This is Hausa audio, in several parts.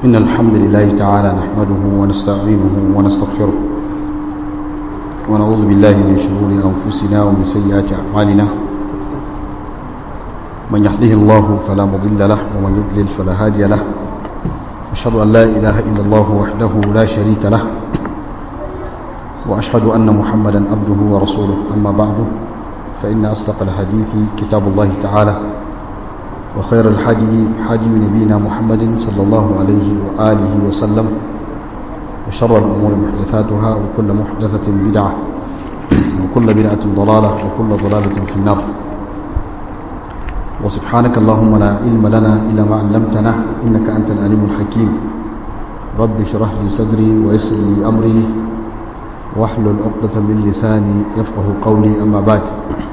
إن الحمد لله تعالى نحمده ونستعينه ونستغفره ونعوذ بالله من شرور أنفسنا ومن سيئات أعمالنا من يهده الله فلا مضل له ومن يضلل فلا هادي له أشهد أن لا إله إلا الله وحده لا شريك له وأشهد أن محمدا عبده ورسوله أما بعد فإن أصدق الحديث كتاب الله تعالى وخير الحدي حدي نبينا محمد صلى الله عليه وآله وسلم وشر الأمور محدثاتها وكل محدثة بدعة وكل بدعة ضلالة وكل ضلالة في النار وسبحانك اللهم لا علم لنا إلا ما علمتنا إنك أنت العليم الحكيم رب اشرح لي صدري ويسر لي أمري واحلل عقدة من لساني يفقه قولي أما بعد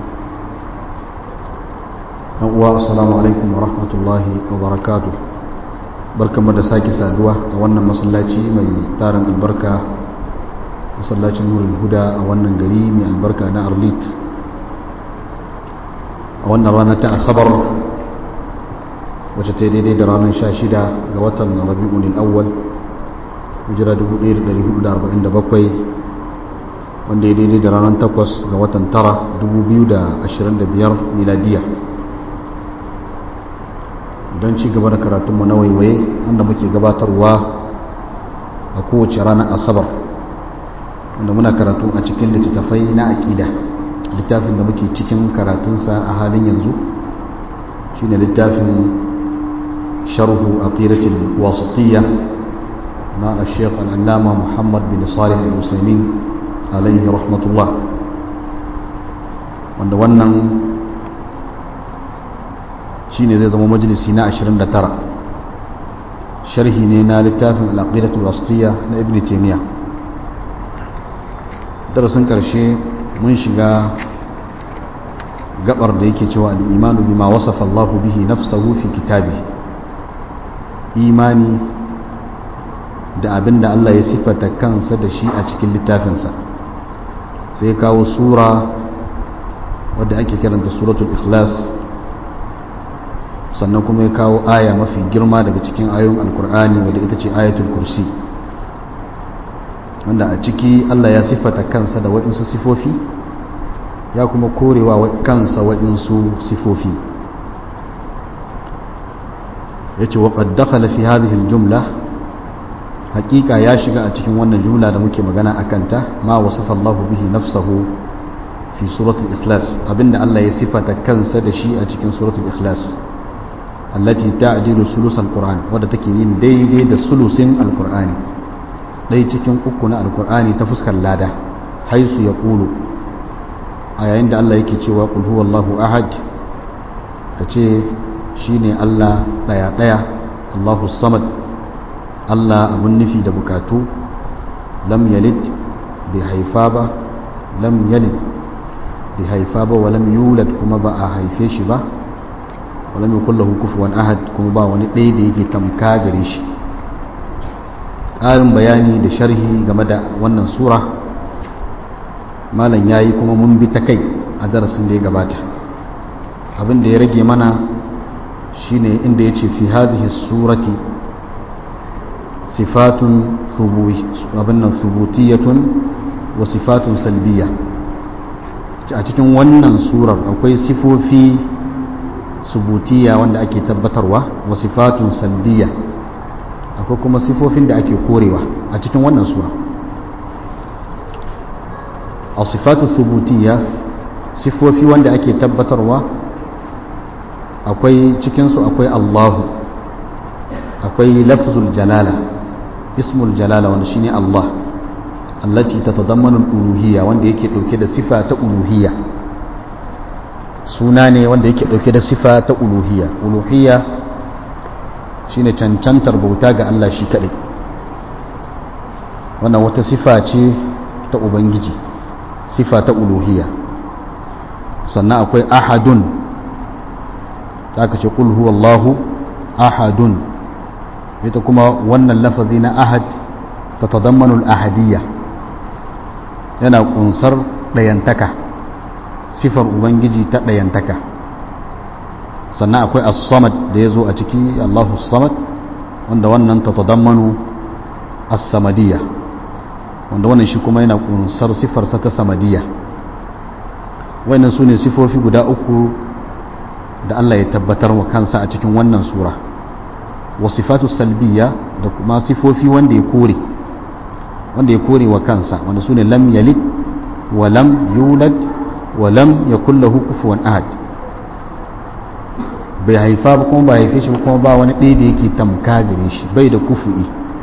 assalamu alaikum wa rahmatullahi wa barakatuh barkamu da sake saduwa a wannan masallaci mai tarin albarka masallacin nurul huda a wannan gari mai albarka na Arlit a wannan rana ta asabar wacce ta daidai da ranar 16 ga watan rabi'ul awwal hijira 1447 wanda ya daidai da ranar 8 ga watan 9 2025 miladiya don ci gaba da karatunmu na waiwaye wanda muke gabatarwa a kowace ranar asabar wanda muna karatu a cikin littattafai na aƙida littafin da muke cikin karatunsa a halin yanzu shine littafin sharhu aqidatul wasatiyya na al-sheikh al-allama muhammad bin salih al-usaimin alayhi rahmatullah wanda wannan shine zai zama majalisi na 29 sharhi ne na littafin al-aqidatul wasatiyya na ibn taymiya darasin karshe mun shiga gabar da yake cewa al-imanu bima wasafa Allah bihi nafsuhu fi kitabihi imani da abinda Allah ya sifata kansa da shi a cikin littafinsa sai kawo sura wadda ake kiranta suratul ikhlas sannan kuma ya kawo aya mafi girma daga cikin ayoyin alkur'ani wadda ita ce ayatul kursi wanda a ciki Allah ya sifata kansa da waɗansu sifofi ya kuma korewa kansa waɗansu sifofi ya ce wa qad dakhala fi hadhihi aljumla haƙiƙa ya shiga a cikin wannan jumla da muke magana akan ta ma wasafa Allahu bihi nafsahu fi suratul ikhlas abinda Allah ya sifata kansa da shi a cikin suratul ikhlas allati ta'dilu sulus alquran wadda take yin daidai da sulusin alqurani dai cikin uku na alqurani ta fuskar lada haisu yaqulu a yayin da Allah yake cewa qul huwallahu ahad kace shine Allah daya daya Allahu samad Allah abun nufi da bukatu lam yalid bi haifa ba lam yalid bi haifa ba wa lam yulad kuma ba a haife shi ba walam yakul lahu kufuwan ahad kuma ba wani ɗaya da yake tamka gare shi ƙarin bayani da sharhi game da wannan sura malam yayi kuma mun bi ta kai a darasin da ya gabata abin da ya rage mana shine inda yace fi hadhihi surati sifatun thubutiyatun wa sifatun salbiyya a cikin wannan surar akwai sifofi subutiya wanda ake tabbatarwa wa sifatun salbiya akwai kuma sifofin da ake korewa a cikin wannan sura a sifatu subutiya sifofi wanda ake tabbatarwa akwai cikinsu akwai Allahu akwai lafzul jalala ismul jalala wanda shine Allah allati tatadammanu al-uluhiyya wanda yake dauke da sifa ta uluhiyya suna ne wanda yake dauke da sifa ta uluhiyya shine cancantar bauta ga Allah shi kadai wannan wata sifa ce ta ubangiji sifa ta uluhiyya sannan akwai ahadun zaka ce qul huwallahu ahadun ita kuma wannan lafazi na ahad tatadammanu al-ahadiyya yana kunsar dayantaka sifar ubangiji ta ɗayantaka sannan akwai as-samad da ya zo a ciki Allahu samad wanda wannan ta tadammanu as-samadiyya, wanda wannan shi kuma yana kunsar sifarsa ta samadiyya. Wannan su ne sifofi guda uku da Allah ya tabbatar wa kansa a cikin wannan sura. Wa sifatu salbiyya, da kuma sifofi wanda ya kore wa kansa, wanda su ne lam yalid wa lam yulad wa lam yakul lahu kufuwan ahad. Bai haifa ba kuma ba haife shi kuma ba wani ɗaya da yake tamka gare shi, bai da kufu'i.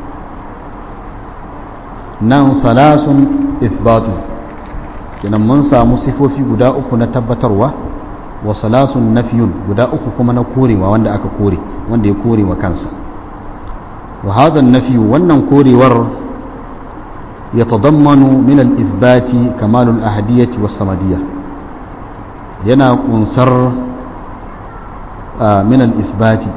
Nan salasun ithbatu, kenan mun samu sifofi guda uku na tabbatarwa, wa salasun nafiyun, guda uku kuma na korewa, wanda aka kore, wanda ya kore wa kansa. Wa hadha an-nafyu, wannan korewar yatadammanu min al-ithbati kamal al-ahadiyyah was-samadiyyah, yana kunsar min al-ithbati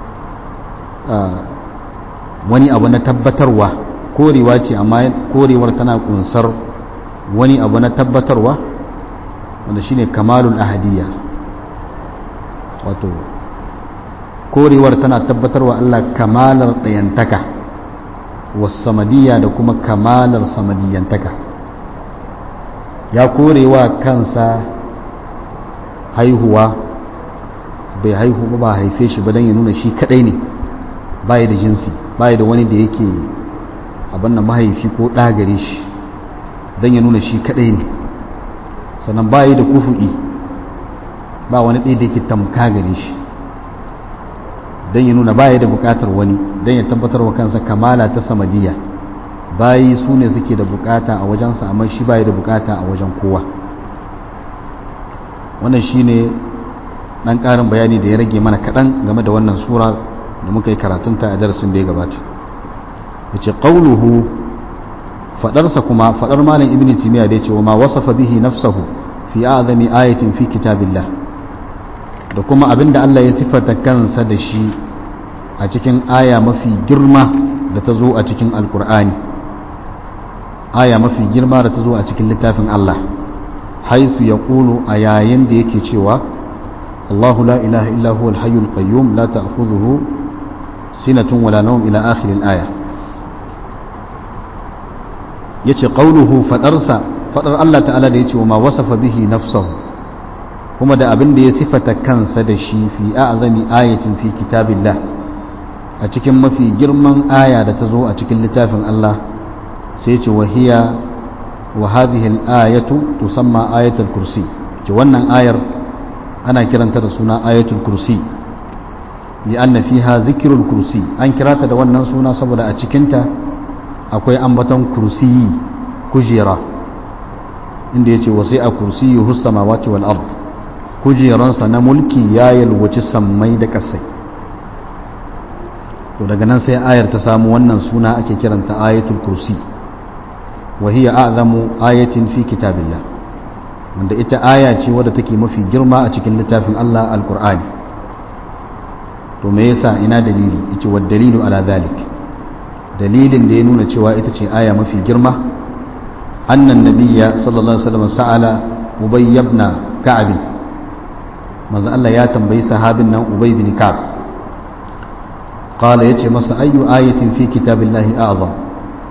wani abu na tabbatarwa. Korewa ce, amma korewar tana kunsar wani abu na tabbatarwa, wanda shine kamalul ahadiyya. Wato korewar tana tabbatarwa Allah kamalar ɗayantaka, was-samadiyya, da kuma kamalar samadiyantaka. Ya korewa kansa haihuwa, bai haihu ba haife shi ba, don ya nuna shi kadai ne, bai da jinsi, bai da wani da yake abin da mahaifi ko ɗagare shi, don ya nuna shi kadai ne. Sannan bai da kufu'i, ba wani ɗaya da yake tamka gare shi, don ya nuna bai da bukatar wani, don ya tabbatar wa kansa kamala ta samadiyya. Bayi su ne suke da bukata a wajensa, amma shi bai da bukata a wajen kowa. Wannan shine dan ƙarin bayani da ya rage mana kaɗan game da wannan sura da muka yi karatunta a darasin da ya gabata. Yace qauluhu, fadarsa kuma fadar malam ibnu timiya da yace wa ma wasafa bihi nafsuhu fi a'zami ayatin fi kitabillah, da kuma abinda Allah ya sifata kansa da shi a cikin aya mafi girma da ta zo a cikin alqur'ani, aya mafi girma da ta zo a cikin littafin Allah, haythu yaqulu, a yayin da yake cewa Allahu la ilaha illa huwa al-hayyul qayyum la ta'khudhuhu sinatun wala nawm ila akhir al-aya. Yace qauluhu, fadar Allah ta'ala da yace wa ma wasafa bihi nafsuhu, kuma da abin da ya sifata kansa da shi fi a'zami ayatin fi kitabillah, a cikin mafi girman aya da ta zo a cikin littafin Allah, sai yace wa hiya wa hadhihi al-ayatu tusamma ayatul kursi. Ce wannan ayar ana kiranta da suna ayatul kursi, li anna fiha zikrul kursi. An kirata da wannan suna saboda a cikinta akwai ambaton kursiyi, kujera, inda yace wasi'a kursiyuhu samawati wal ard, kujeransa na mulki ya yalwaci sammai da kasai. To daga nan sai ayar ta samu wannan suna, ake kiranta ayatul kursi. wa hiya a'zamu ayatin fi kitabillah, wanda ita aya ce wadda take mafi girma a cikin littafin Allah alqur'ani. To me yasa, ina dalili? Yace wa dalilu ala dhalik, dalilin da ya nuna cewa ita ce aya mafi girma, annan nabiyya sallallahu alaihi wasallam sa'ala ubay ibn ka'ab, manzo Allah ya tambayi sahabin nan ubay ibn ka'ab, qala, yace masa ayyu ayatin fi kitabillahi a'zam,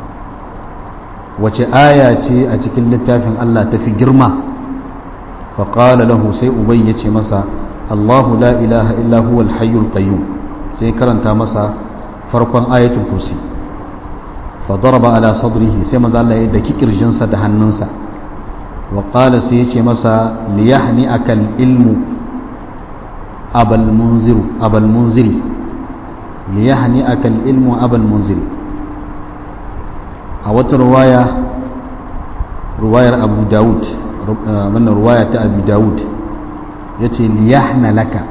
wace aya ce a cikin littafin Allah tafi girma? fa qala lahu, sai ubay yace masa Allahu la ilaha illa huwal hayyul qayyum, sai karanta masa farkon ayatul kursi. fa daraba ala sadrihi, sai manzo Allah ya daki kirjinsa da hannunsa. wa qala, sai yace masa liyahni akal ilmu abal munziri, liyahni akal ilmu abal munziri. A wata ruwayar Abu Dawud, wannan ruwaya ta Abu Dawud, yace liyahna laka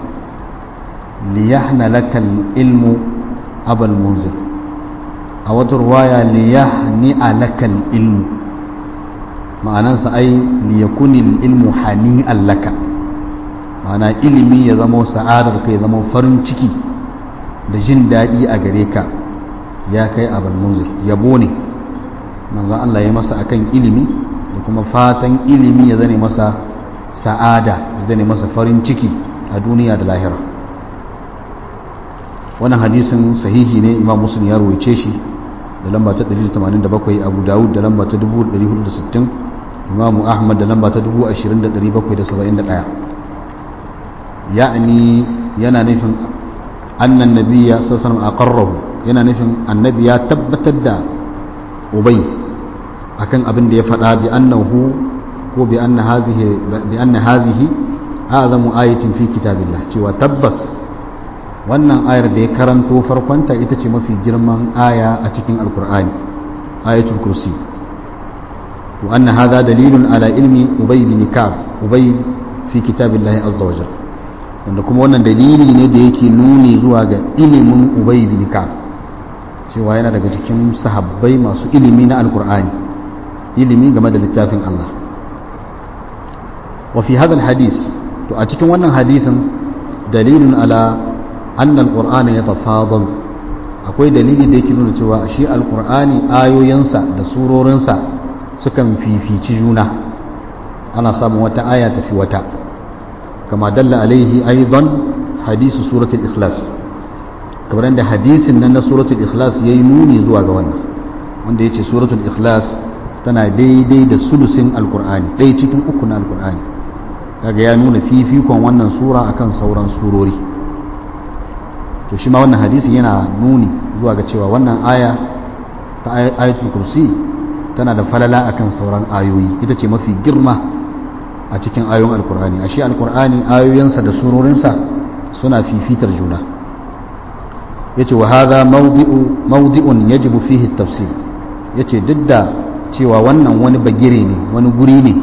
ilmu abal munzir. A wata ruwaya liyahni alaka ilmu, ma'anansa ai liyakuni ilmu hani'an laka, ma'ana ilimi ya zama sa'adar ka, ya zama farin ciki da jin daɗi a gare ka, ya kai abal munzir. Yabo ne manzon Allah ya masa akan ilimi, da kuma fatan ilimi ya zane masa sa'ada, ya zane masa farin ciki a duniya da lahira. wannan hadisin sahihi ne, Imam Muslim ya rawaice shi da lamba ta 187, Abu Dawud da lamba ta 1460, Imam Ahmad da lamba ta 20771. ya'ni yana nufin annan nabiyya sallallahu alaihi wasallam aqarrahu, yana nufin annabi ya tabbatar da Ubay akan abin da ya faɗa bi annahu ko bi anna hazihi a'zamu ayatin fi kitabillah, cewa tabbas wannan ayar da ya karanto farkonta ita ce mafi girman aya a cikin alkur'ani, ayatul kursi. wa anna hadha dalilun ala ilmi Ubay bin Ka'b, Ubay fi kitabillahi azza wa jalla, wanda kuma wannan dalili ne da yake nuni zuwa ga ilimin Ubay bin Ka'b, cewa yana daga cikin sahabbai masu ilimi na alkur'ani, ilimi game da littafin Allah. wa fi hadha alhadith, to a cikin wannan hadisin dalilun ala anna alqur'ana yatafadalu, akwai dalili da yake nuna cewa shi alqur'ani ayoyinsa da surorinsa sukan fifici juna, ana samun wata aya tafi wata, kama dalla alaihi aidan hadisu suratul ikhlas, kamar yadda hadisin nan na suratul ikhlas yayi nuni zuwa ga wannan, wanda yace suratul ikhlas tana daidai da sulusin alqur'ani, ɗaya cikin uku na alqur'ani. kaga ya nuna fifikon wannan sura akan sauran surori. to shi ma wannan hadisin yana nuni zuwa ga cewa wannan aya ta ayatul kursi tana da falala akan sauran ayoyi, ita ce mafi girma a cikin ayoyin alkur'ani. ashe alkur'ani ayoyinsa da surorinsa suna fifitar juna. yace wa hadha mawdi'un yajibu fihi at-tafsir, yace duk da cewa wannan wani bagire ne, wani guri ne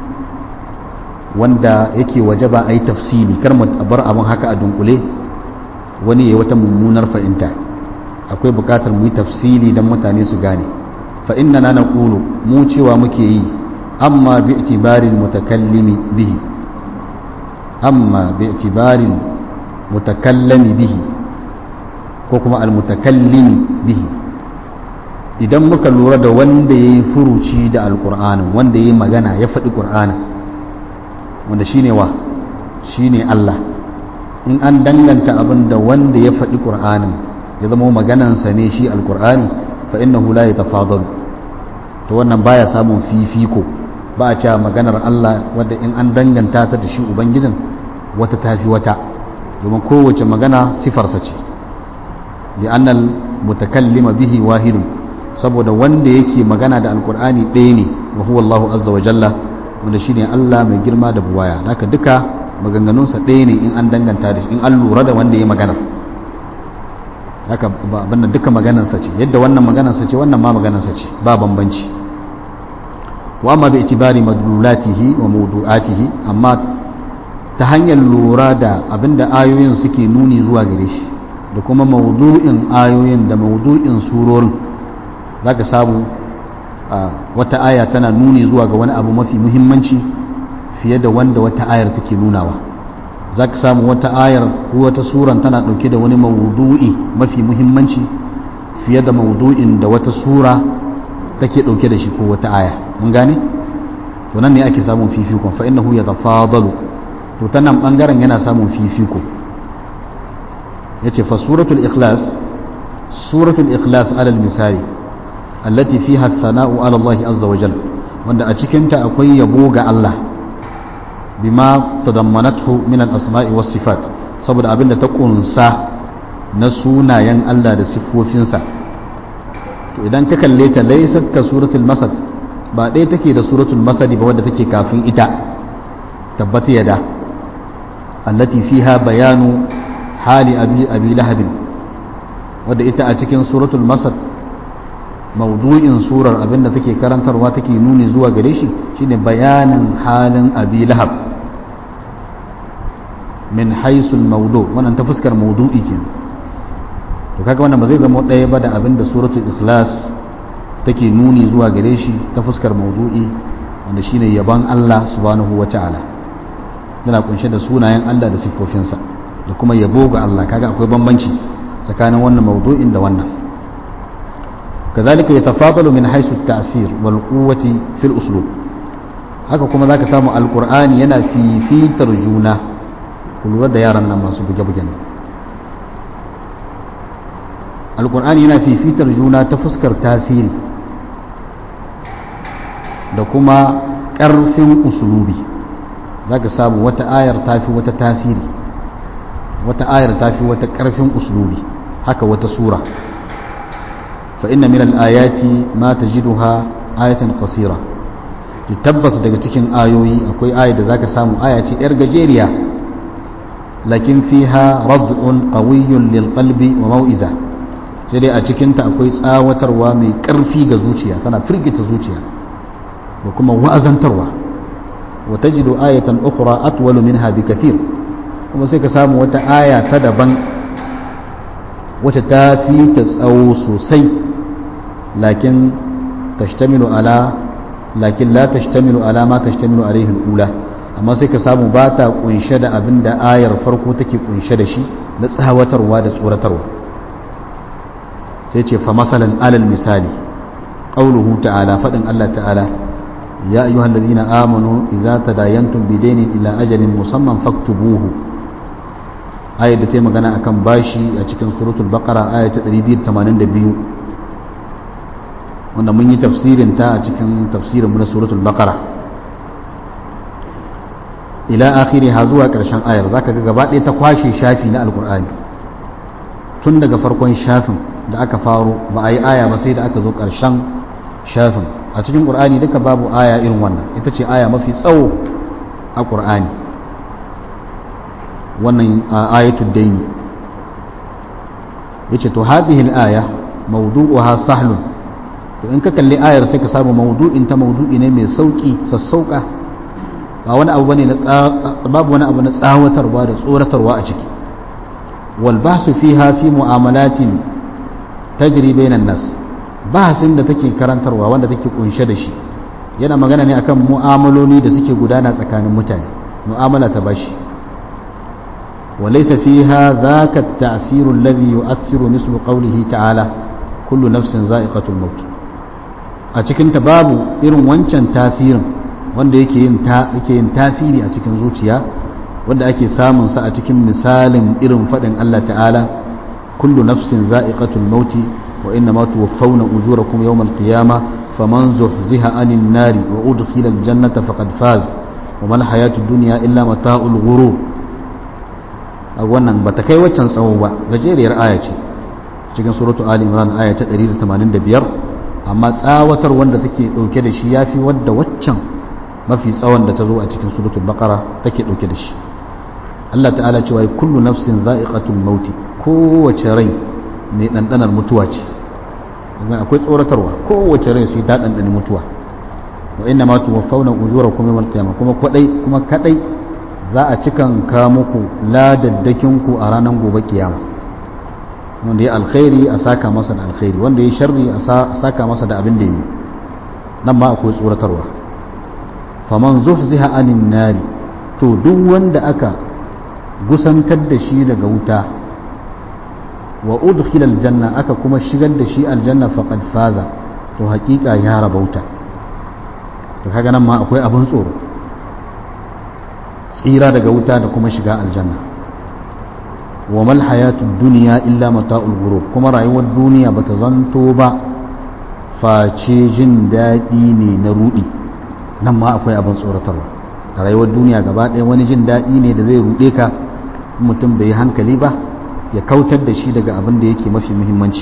wanda yake wajaba a yi tafsiri, kar mu bar abin haka a dunkule wani ya wata mummunar fahimta. akwai bukatar mu yi tafsiri don mutane su gane. fa inna na naqulu, mu cewa muke yi, amma bi itibarin mutakallimi bihi, amma bi itibarin mutakallimi bihi, ko kuma almutakallimi bihi, idan muka lura da wanda ya yi furuci da alkur'anin, wanda ya yi magana ya faɗi ƙur'anin, wanda shine wa shine Allah, in an danganta abin da wanda ya faɗi ƙur'anin ya zama maganansa ne shi alkur'ani, fa innahu la yatafadalu, to wannan baya samun fifiko, ba a cewa maganar Allah wadda in an danganta ta da shi ubangijin wata tafi wata, domin kowace magana sifarsa ce. bi annal mutakallima bihi wahidun, saboda wanda yake magana da alkur'ani ɗaya ne, wa huwa Allahu azza wa jalla, wanda shine Allah mai girma da buwaya. haka duka maganganunsa ɗaya ne in an danganta da shi, in an lura da wanda ya magana. haka bannan duka maganarsa ce, yadda wannan maganarsa ce wannan ma maganarsa ce, ba bambanci. wa amma bi itibari madlulatihi wa mawdu'atihi, amma ta hanyar lura da abinda ayoyin suke nuni zuwa gare shi, da kuma mawdu'in ayoyin da mawdu'in surorin, zaka samu wata aya tana nuni zuwa ga wani abu mafi muhimmanci fiye da wanda wata ayar take nunawa. za ka samu wata ayar ko wata suran tana ɗauke da wani maudu'i mafi muhimmanci fiye da maudu'in da wata sura take ɗauke da shi ko wata aya. mun gane? to nan ne ake samun fifikon, fa innahu yatafadalu, to ta nan ɓangaren yana samun fifiko. yace fa suratul ikhlas alal misali allati fiha athana'u ala Allah azza wa jalla, wanda a cikinta akwai yabo ga Allah, bima tadammanathu min al-asma'i was sifat, saboda abinda ta kunsa na sunayen Allah da siffofinsa. to idan ka kalle ta laysat ka suratul masad, ba dai take da suratul masad ba wadda take kafin ita, tabbata yada, allati fiha bayanu hali abi lahab, wadda ita a cikin suratul masad maudu'in surar abinda take karantarwa take nuni zuwa gare shi shine bayanin halin abi lahab min haisul maudu, wannan ta fuskar maudu'i kenan. to kaga wannan ba zai zama ɗaya ba da abinda suratul ikhlas take nuni zuwa gare shi ta fuskar maudu'i, wanda shine yaban Allah subhanahu wata'ala, yana kunshe da sunayen Allah da siffofinsa da kuma yabo ga Allah. kaga akwai bambanci tsakanin wannan maudu'in da wannan. كذلك يتفاضل من حيث التأثير والقوة في الأسلوب, haka kuma zaka samu alqur'ani yana fifitar juna. ku lura da yaran nan masu buge-bugen, alkur'ani yana fifitar juna ta fuskar tasiri da kuma ƙarfin usulubi. za ka samu wata ayar tafi wata tasiri, wata ayar tafi wata ƙarfin usulubi, haka wata sura. fa inna min al-ayati ma tajiduha ayatan qasira, tabbas daga cikin ayoyi akwai ayar da zaka samu aya ce yar gajeriya, lakin fiha rad'un qawiyyun lil qalbi wa mau'iza, sai dai a cikinta akwai tsawatarwa mai ƙarfi ga zuciya, tana firgita zuciya da kuma wa'azantarwa. wa tajidu ayatan ukhra atwalu minha bikathir, kuma sai ka samu wata aya ta daban wacce ta fi ta tsawo sosai, lakin la tashtamilu ala ma tashtamilu alayhi al-ula, amma sai ka samu ba ta kunshe da abin da ayar farko take kunshe da shi na tsawatarwa da tsoratarwa. sai ce fa masalan alal misali qauluhu ta'ala, fadin Allah ta'ala, ya ayyuhal ladhina amanu idza tadayantum bidaynin ila ajalin musamman faktubuhu, ayat da ta magana akan bashi a cikin suratul baqara aya ta 282, wanda mun yi tafsirin ta a cikin tafsirin mu na suratul baqara ila akhiriha, zuwa karshen ayar. zaka ga gaba ɗaya ta kwashe shafi na alqur'ani tun daga farkon shafin da aka faro, ba a yi aya ba sai da aka zo ƙarshen shafin. a cikin ƙur'ani duka babu aya irin wannan, ita ce aya mafi tsawo a ƙur'ani, wannan ayatul daini. yace to hadhihi al-aya mawdu'uha sahlun, to in ka kalli ayar sai ka samu mawdu'in ta mawdu'i ne mai sauki, sassauka, ba wani abu bane babu wani abu na tsawatarwa da tsoratarwa a ciki. wal bahsu fiha fi mu'amalatin tajri bainan nas, bahasin da take karantarwa wanda take kunshe da shi yana magana ne akan mu'amaloli da suke gudana tsakanin mutane, mu'amala ta bashi. walaysa fiha dhaka at-ta'sir alladhi yu'athiru mislu qawlihi ta'ala kullu nafsin za'iqatul maut, a cikin ta babu irin wancan tasirin wanda yake yin tasiri a cikin zuciya, wanda ake samun sa a cikin misalin irin fadin Allah ta'ala kullu nafsin za'iqatul mauti wa innama tuwaffawna ujurakum yawmal qiyamah faman zuhziha 'anil nari wa udkhila al-jannata faqad faz wa mal hayatud dunya illa mata'ul ghurur. wannan bata kai waccan tsawo ba, gajeriyar aya ce cikin suratu ali imran aya ta 185, amma tsawatar wanda take dauke da shi yafi wadda waccan mafi tsawon da ta zo a cikin suratul baqara take dauke da shi. Allah ta'ala cewa kullu nafsin za'iqatul mauti, kowace rai mai dandanar mutuwa ce, akwai tsoratarwa, kowace rai sai ta dandani mutuwa. wa inna ma tuwaffawna ujurakum yawmal qiyamah, kuma kadai za a cikan ka muku ladaddakin ku a ranar gobe kiyama. wanda ya alkhairi a saka masa da alkhairi, wanda ya sharri a saka masa da abin da yi. nan ma akwai tsoratarwa. faman zuhziha anin nari, to duk wanda aka gusantar da shi daga wuta, wa udkhila aljanna, aka kuma shigar da shi aljanna, faqad faza, to hakika ya rabauta. to kaga nan ma akwai abin tsoro, tsira daga wuta da kuma shiga aljanna. wa mal hayatud dunya illa mata'ul ghurur, kuma rayuwar duniya bata zanto ba face jin daɗi ne na rudi. nan ma akwai abin tsoratarwa. a rayuwar duniya gaba ɗaya wani jin daɗi ne da zai ruɗe ka, mutum bai yi hankali ba ya kautar da shi daga abin da yake mafi muhimmanci.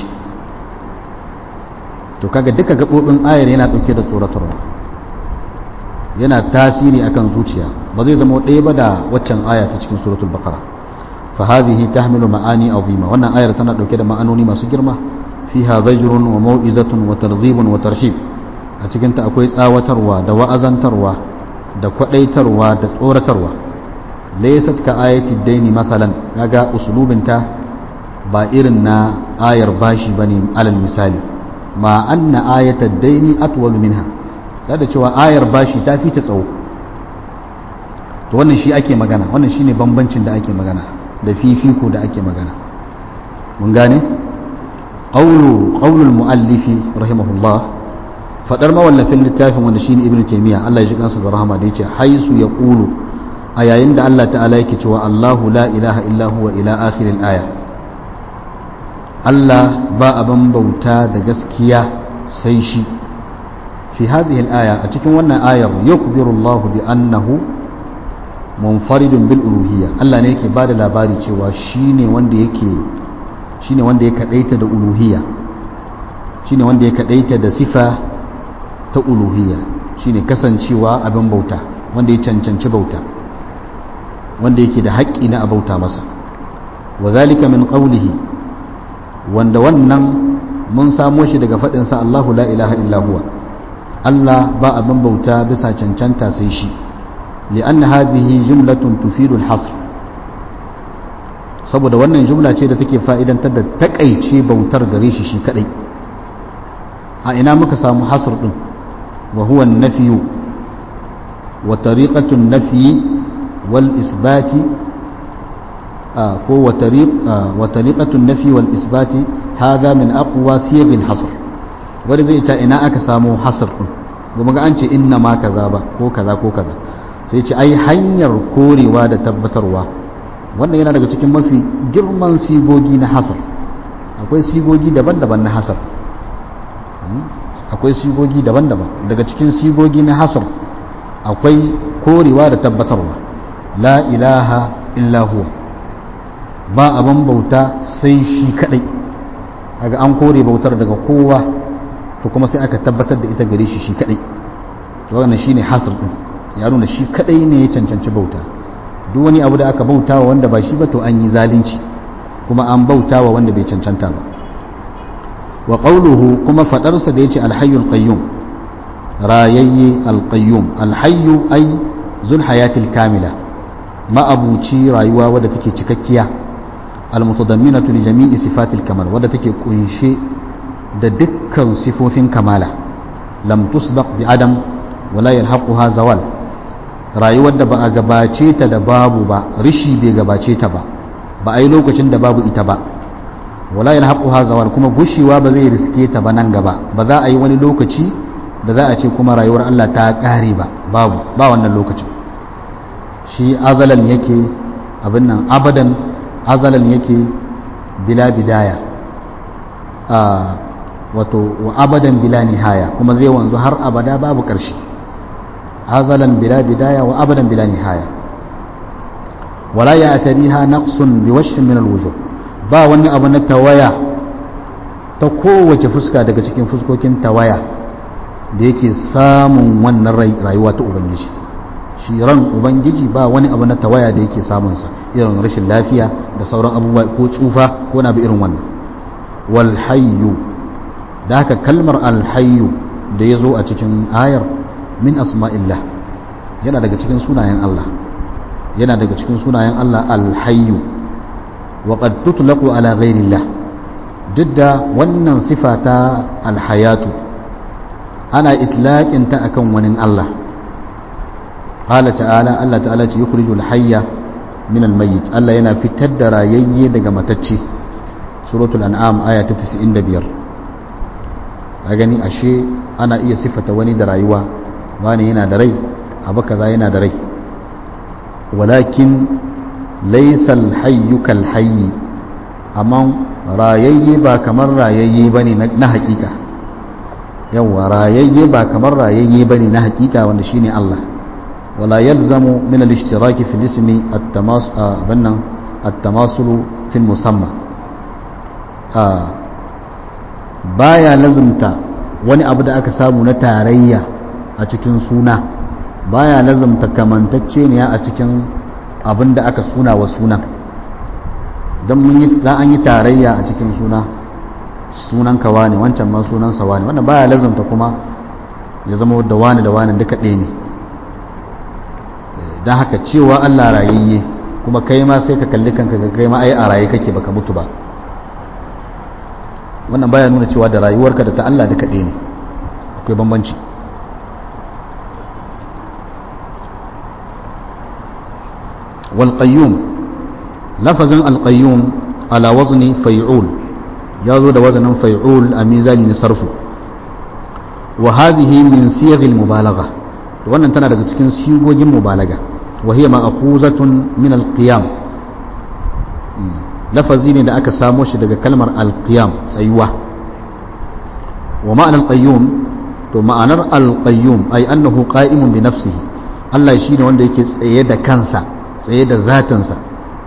to kaga duka gaɓoɓin ayar yana ɗauke da tsoratarwa, yana tasiri akan zuciya, ba zai zama ɗaya ba da waccan aya ta cikin suratul baqara. fa hadhihi tahmilu ma'ani azima, wannan ayar tana ɗauke da ma'anoni masu girma. fiha zajrun wa mau'izatun wa targhibun wa tarhib, a cikinta akwai tsawatarwa da wa'azantarwa da kwadaitarwa da tsoratarwa. laysat ka ayatid daini masalan, kaga usulubinta ba irin na ayar bashi bane alal misali, ma anna ayatad daini atwal minha, da cewa ayar bashi ta fi ta tsawo. to wannan shi ake magana, wannan shine bambancin da ake magana, da fifiko da ake magana. mun gane qaulul muallifi rahimahullah, fadar mawallafin littafin wanda shine ibnu taymiya Allah ya ji kansa da rahama, da yace haisu yaqulu, a yayin da Allah ta'ala yake cewa Allahu la ilaha illa huwa ila akhiril aya, Allah ba abin bauta da gaskiya sai shi. fi hadhihi al-aya a cikin wannan ayar yukhbiru Allah bi annahu munfaridun bil uluhiyya. Allah ne yake bada labari cewa shine wanda ya kadaita da uluhiyya, shine wanda ya kadaita da sifa ta uluhiyya, shine kasancewa abin bauta, wanda ya cancanci bauta, wanda yake da haƙƙi na abauta masa. wa zalika min qawlihi, wanda wannan mun samo shi daga faɗin sa Allahu la ilaha illa huwa, Allah ba abin bauta bisa cancanta sai shi. li'an hadhihi jumlatun tufidu al-hasr, saboda wannan jumla ce da take fa'idantar da takaice bautar gare shi shi kadai. a ina muka samu hasr din? wa huwa an-nafyu wa tariqatu an-nafyi wal isbati ko wa tariqatu an-nafyi wal isbati hadha min aqwa siyag al-hasr. wanda zai ta ina aka samu hasr din? ba mu ga an ce inna ma kaza ba ko kaza ko kaza, sai ce ai hanyar korewa da tabbatarwa. wannan yana daga cikin mafi girman sigogi na hasar. akwai sigogi daban-daban na hasar, akwai sigogi daban-daban. daga cikin sigogi na hasar akwai korewa da tabbatarwa. la ilaha illa huwa, ba abin bauta sai shi kadai. kaga an kore bautar daga kowa, to kuma sai aka tabbatar da ita gare shi kadai. to wannan shine hasar din, ya nuna shi kadai ne ya cancanci bauta. duk wani abu da aka bautawa wanda ba shi ba to an yi zalunci, kuma an bautawa wanda bai cancanta ba. wa qawluhu, kuma fadarsa da yace alhayyul qayyum, rayayye alqayyum. alhayyu ay zul hayatil kamila, ma'abuci rayuwa wadda take cikakkiya. almutadamminatu li jami'i sifatil kamal, wadda take kunshe da dukkan sifofin kamala. lam tusbaq bi adam wala yalhaquha zawal, rayuwar da ba a gabace ta da babu ba, rishi bai gabace ta ba, ba a yi lokacin da babu ita ba. wala yalhaquha zawal, kuma gushewa ba zai riske ta ba nan gaba. ba za a yi wani lokaci da za a ce kuma rayuwar Allah ta kare ba, babu, ba wannan lokacin. shi azalan yake abin nan, abadan azalan yake bila bidaya, wato wa abadan bila nihaya, kuma zai wanzu har abada babu ƙarshe. azalan bila bidaya wa abadan bila nihaya. wala ya'tariha naqsun biwajhin min alwujuh, ba wani abu na tawaya ta kowace fuska daga cikin fuskokin tawaya da yake samun wannan rayuwa ta ubangiji. shi ran ubangiji ba wani abu na tawaya da yake samun sa, irin rashin lafiya da sauran abubuwa ko tsufa ko na bi irin wannan. wal hayyu, da haka kalmar al hayyu da yazo a cikin ayar min asma'illah, yana daga cikin sunayen Allah, yana daga cikin sunayen Allah al-hayyu. wa qad tutlaqu ala ghayrillah, duk da wannan sifa ta al-hayatu ana itlaqin ta akan wani Allah. qala ta'ala, Allah ta'ala ce yukhrijul hayya min al-mayyit, Allah yana fitar da rayayye daga matacce. suratul an'am aya ta 95. a gani ashe ana iya sifata wani da rayuwa, wani yana da rai, abu kaza yana da rai. walakin laysal hayyu kal hayyi, amma rayayye ba kamar rayayye bane na hakika. yawa rayayye ba kamar rayayye bane na hakika, wanda shine Allah. wala yalzamu min al-ishtiraki fi al-ismi at-tamasul fi al-musamma, baya lazumta wani abu da aka samu na tarayya a cikin suna, baya lazumta kamantacce ne a cikin abin da aka suna wa sunan. don an yi tarayya a cikin sunan kawa ne, wancan ma sunan sawa ne, wannan baya lazumta kuma ya zama da wani da wani duka ɗaya ne. don haka cewa Allah rayayye, kuma kai ma sai ka kalli kanka ga kai ma ai a raye kake baka mutu ba, wannan baya nuna cewa da rayuwarka da ta Allah duka ɗaya ne, akwai bambanci. والقيوم لفظ القيوم على وزن فيعول، يزود وزن فيعول الميزان صرف. وهذه من صيغ المبالغة، wannan tana daga cikin sigogin mubalaga. وهي مأخوذة من القيام، lafazi ne da aka samo shi daga kalmar al-qiyam tsayuwa. wa ma'anar qayyum, to ma'anar al-qayyum ay annahu qa'imun bi nafsihi, Allah shine wanda yake tsaye da kansa, tsaye da zatinsa,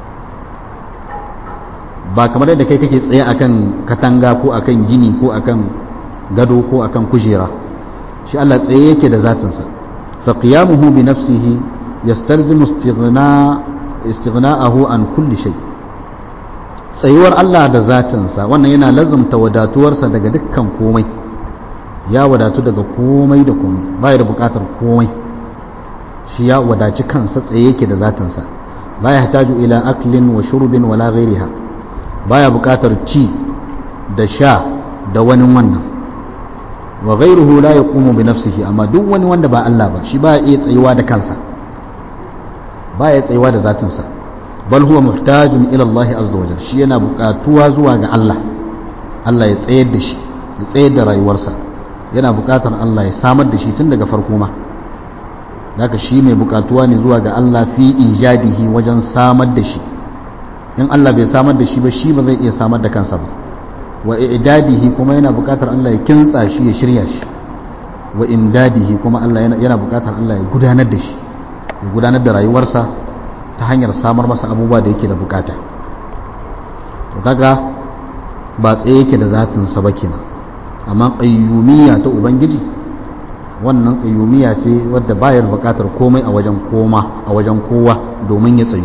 ba kamar yadda kai kake tsaye akan katanga ko akan gini ko akan gado ko akan kujera. shi Allah tsaye yake da zatinsa. fa qiyamuhu bi nafsihi yastalzimu istighna'ahu an kulli shay. tsayuwar Allah da zatinsa wannan yana lazumta wadatuwarsa daga dukkan komai, ya wadatu daga komai da komai, baya da bukatar komai, shi ya wadaci kansa, tsaye yake da zatinsa. la yahtaju ila aklin wa shurbin wala ghayriha, baya bukatar ci da sha da wani wannan. wa ghayruhu la yaqumu bi nafsihi, amma duk wani wanda ba Allah ba shi baya iya tsayuwa da kansa, baya tsayuwa da zatinsa. bal huwa muhtajun ila Allah azza wajalla, shi yana bukatuwa zuwa ga Allah, Allah ya tsayar da shi, ya tsayar da rayuwarsa, yana bukatar Allah ya samar da shi tun daga farko ma. haka shi mai bukatuwa ne zuwa ga Allah fi ijadihi, wajen samar da shi. in Allah bai samar da shi ba, shi ba zai iya samar da kansa ba. wa idadihi, kuma yana bukatar Allah ya kintsa shi, ya shirya shi. wa imdadihi, kuma Allah yana bukatar Allah ya gudanar da shi, ya gudanar da rayuwarsa ta hanyar samar masa abubuwa da yake da bukata. to kaga ba tsaye yake da zatinsa ba kenan. amma qayyumiyya ta ubangiji, wannan qayyumiyya ce wadda bayar bukatar komai a wajen kowa domin ya tsayu.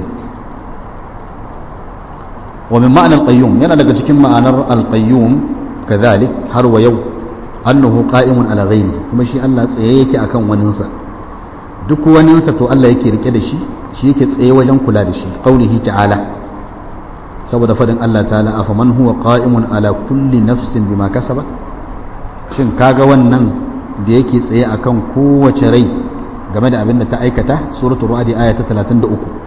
wa min ma'anar qayyum, yana daga cikin ma'anar al-qayyum kadhalik har wa yau, annahu qa'imun ala ghayrihi, kuma shi Allah tsaye yake akan waninsa. duk waninsa to Allah yake rike da shi, shi yake tsaye wajen kula da shi. qaulihi ta'ala, saboda fadin Allah ta'ala, afaman huwa qa'imun ala kulli nafsin bima kasabat, shin kaga wannan da yake tsaye akan kowace rai game da abin da ta aikata. suratul ra'd aya ta 33.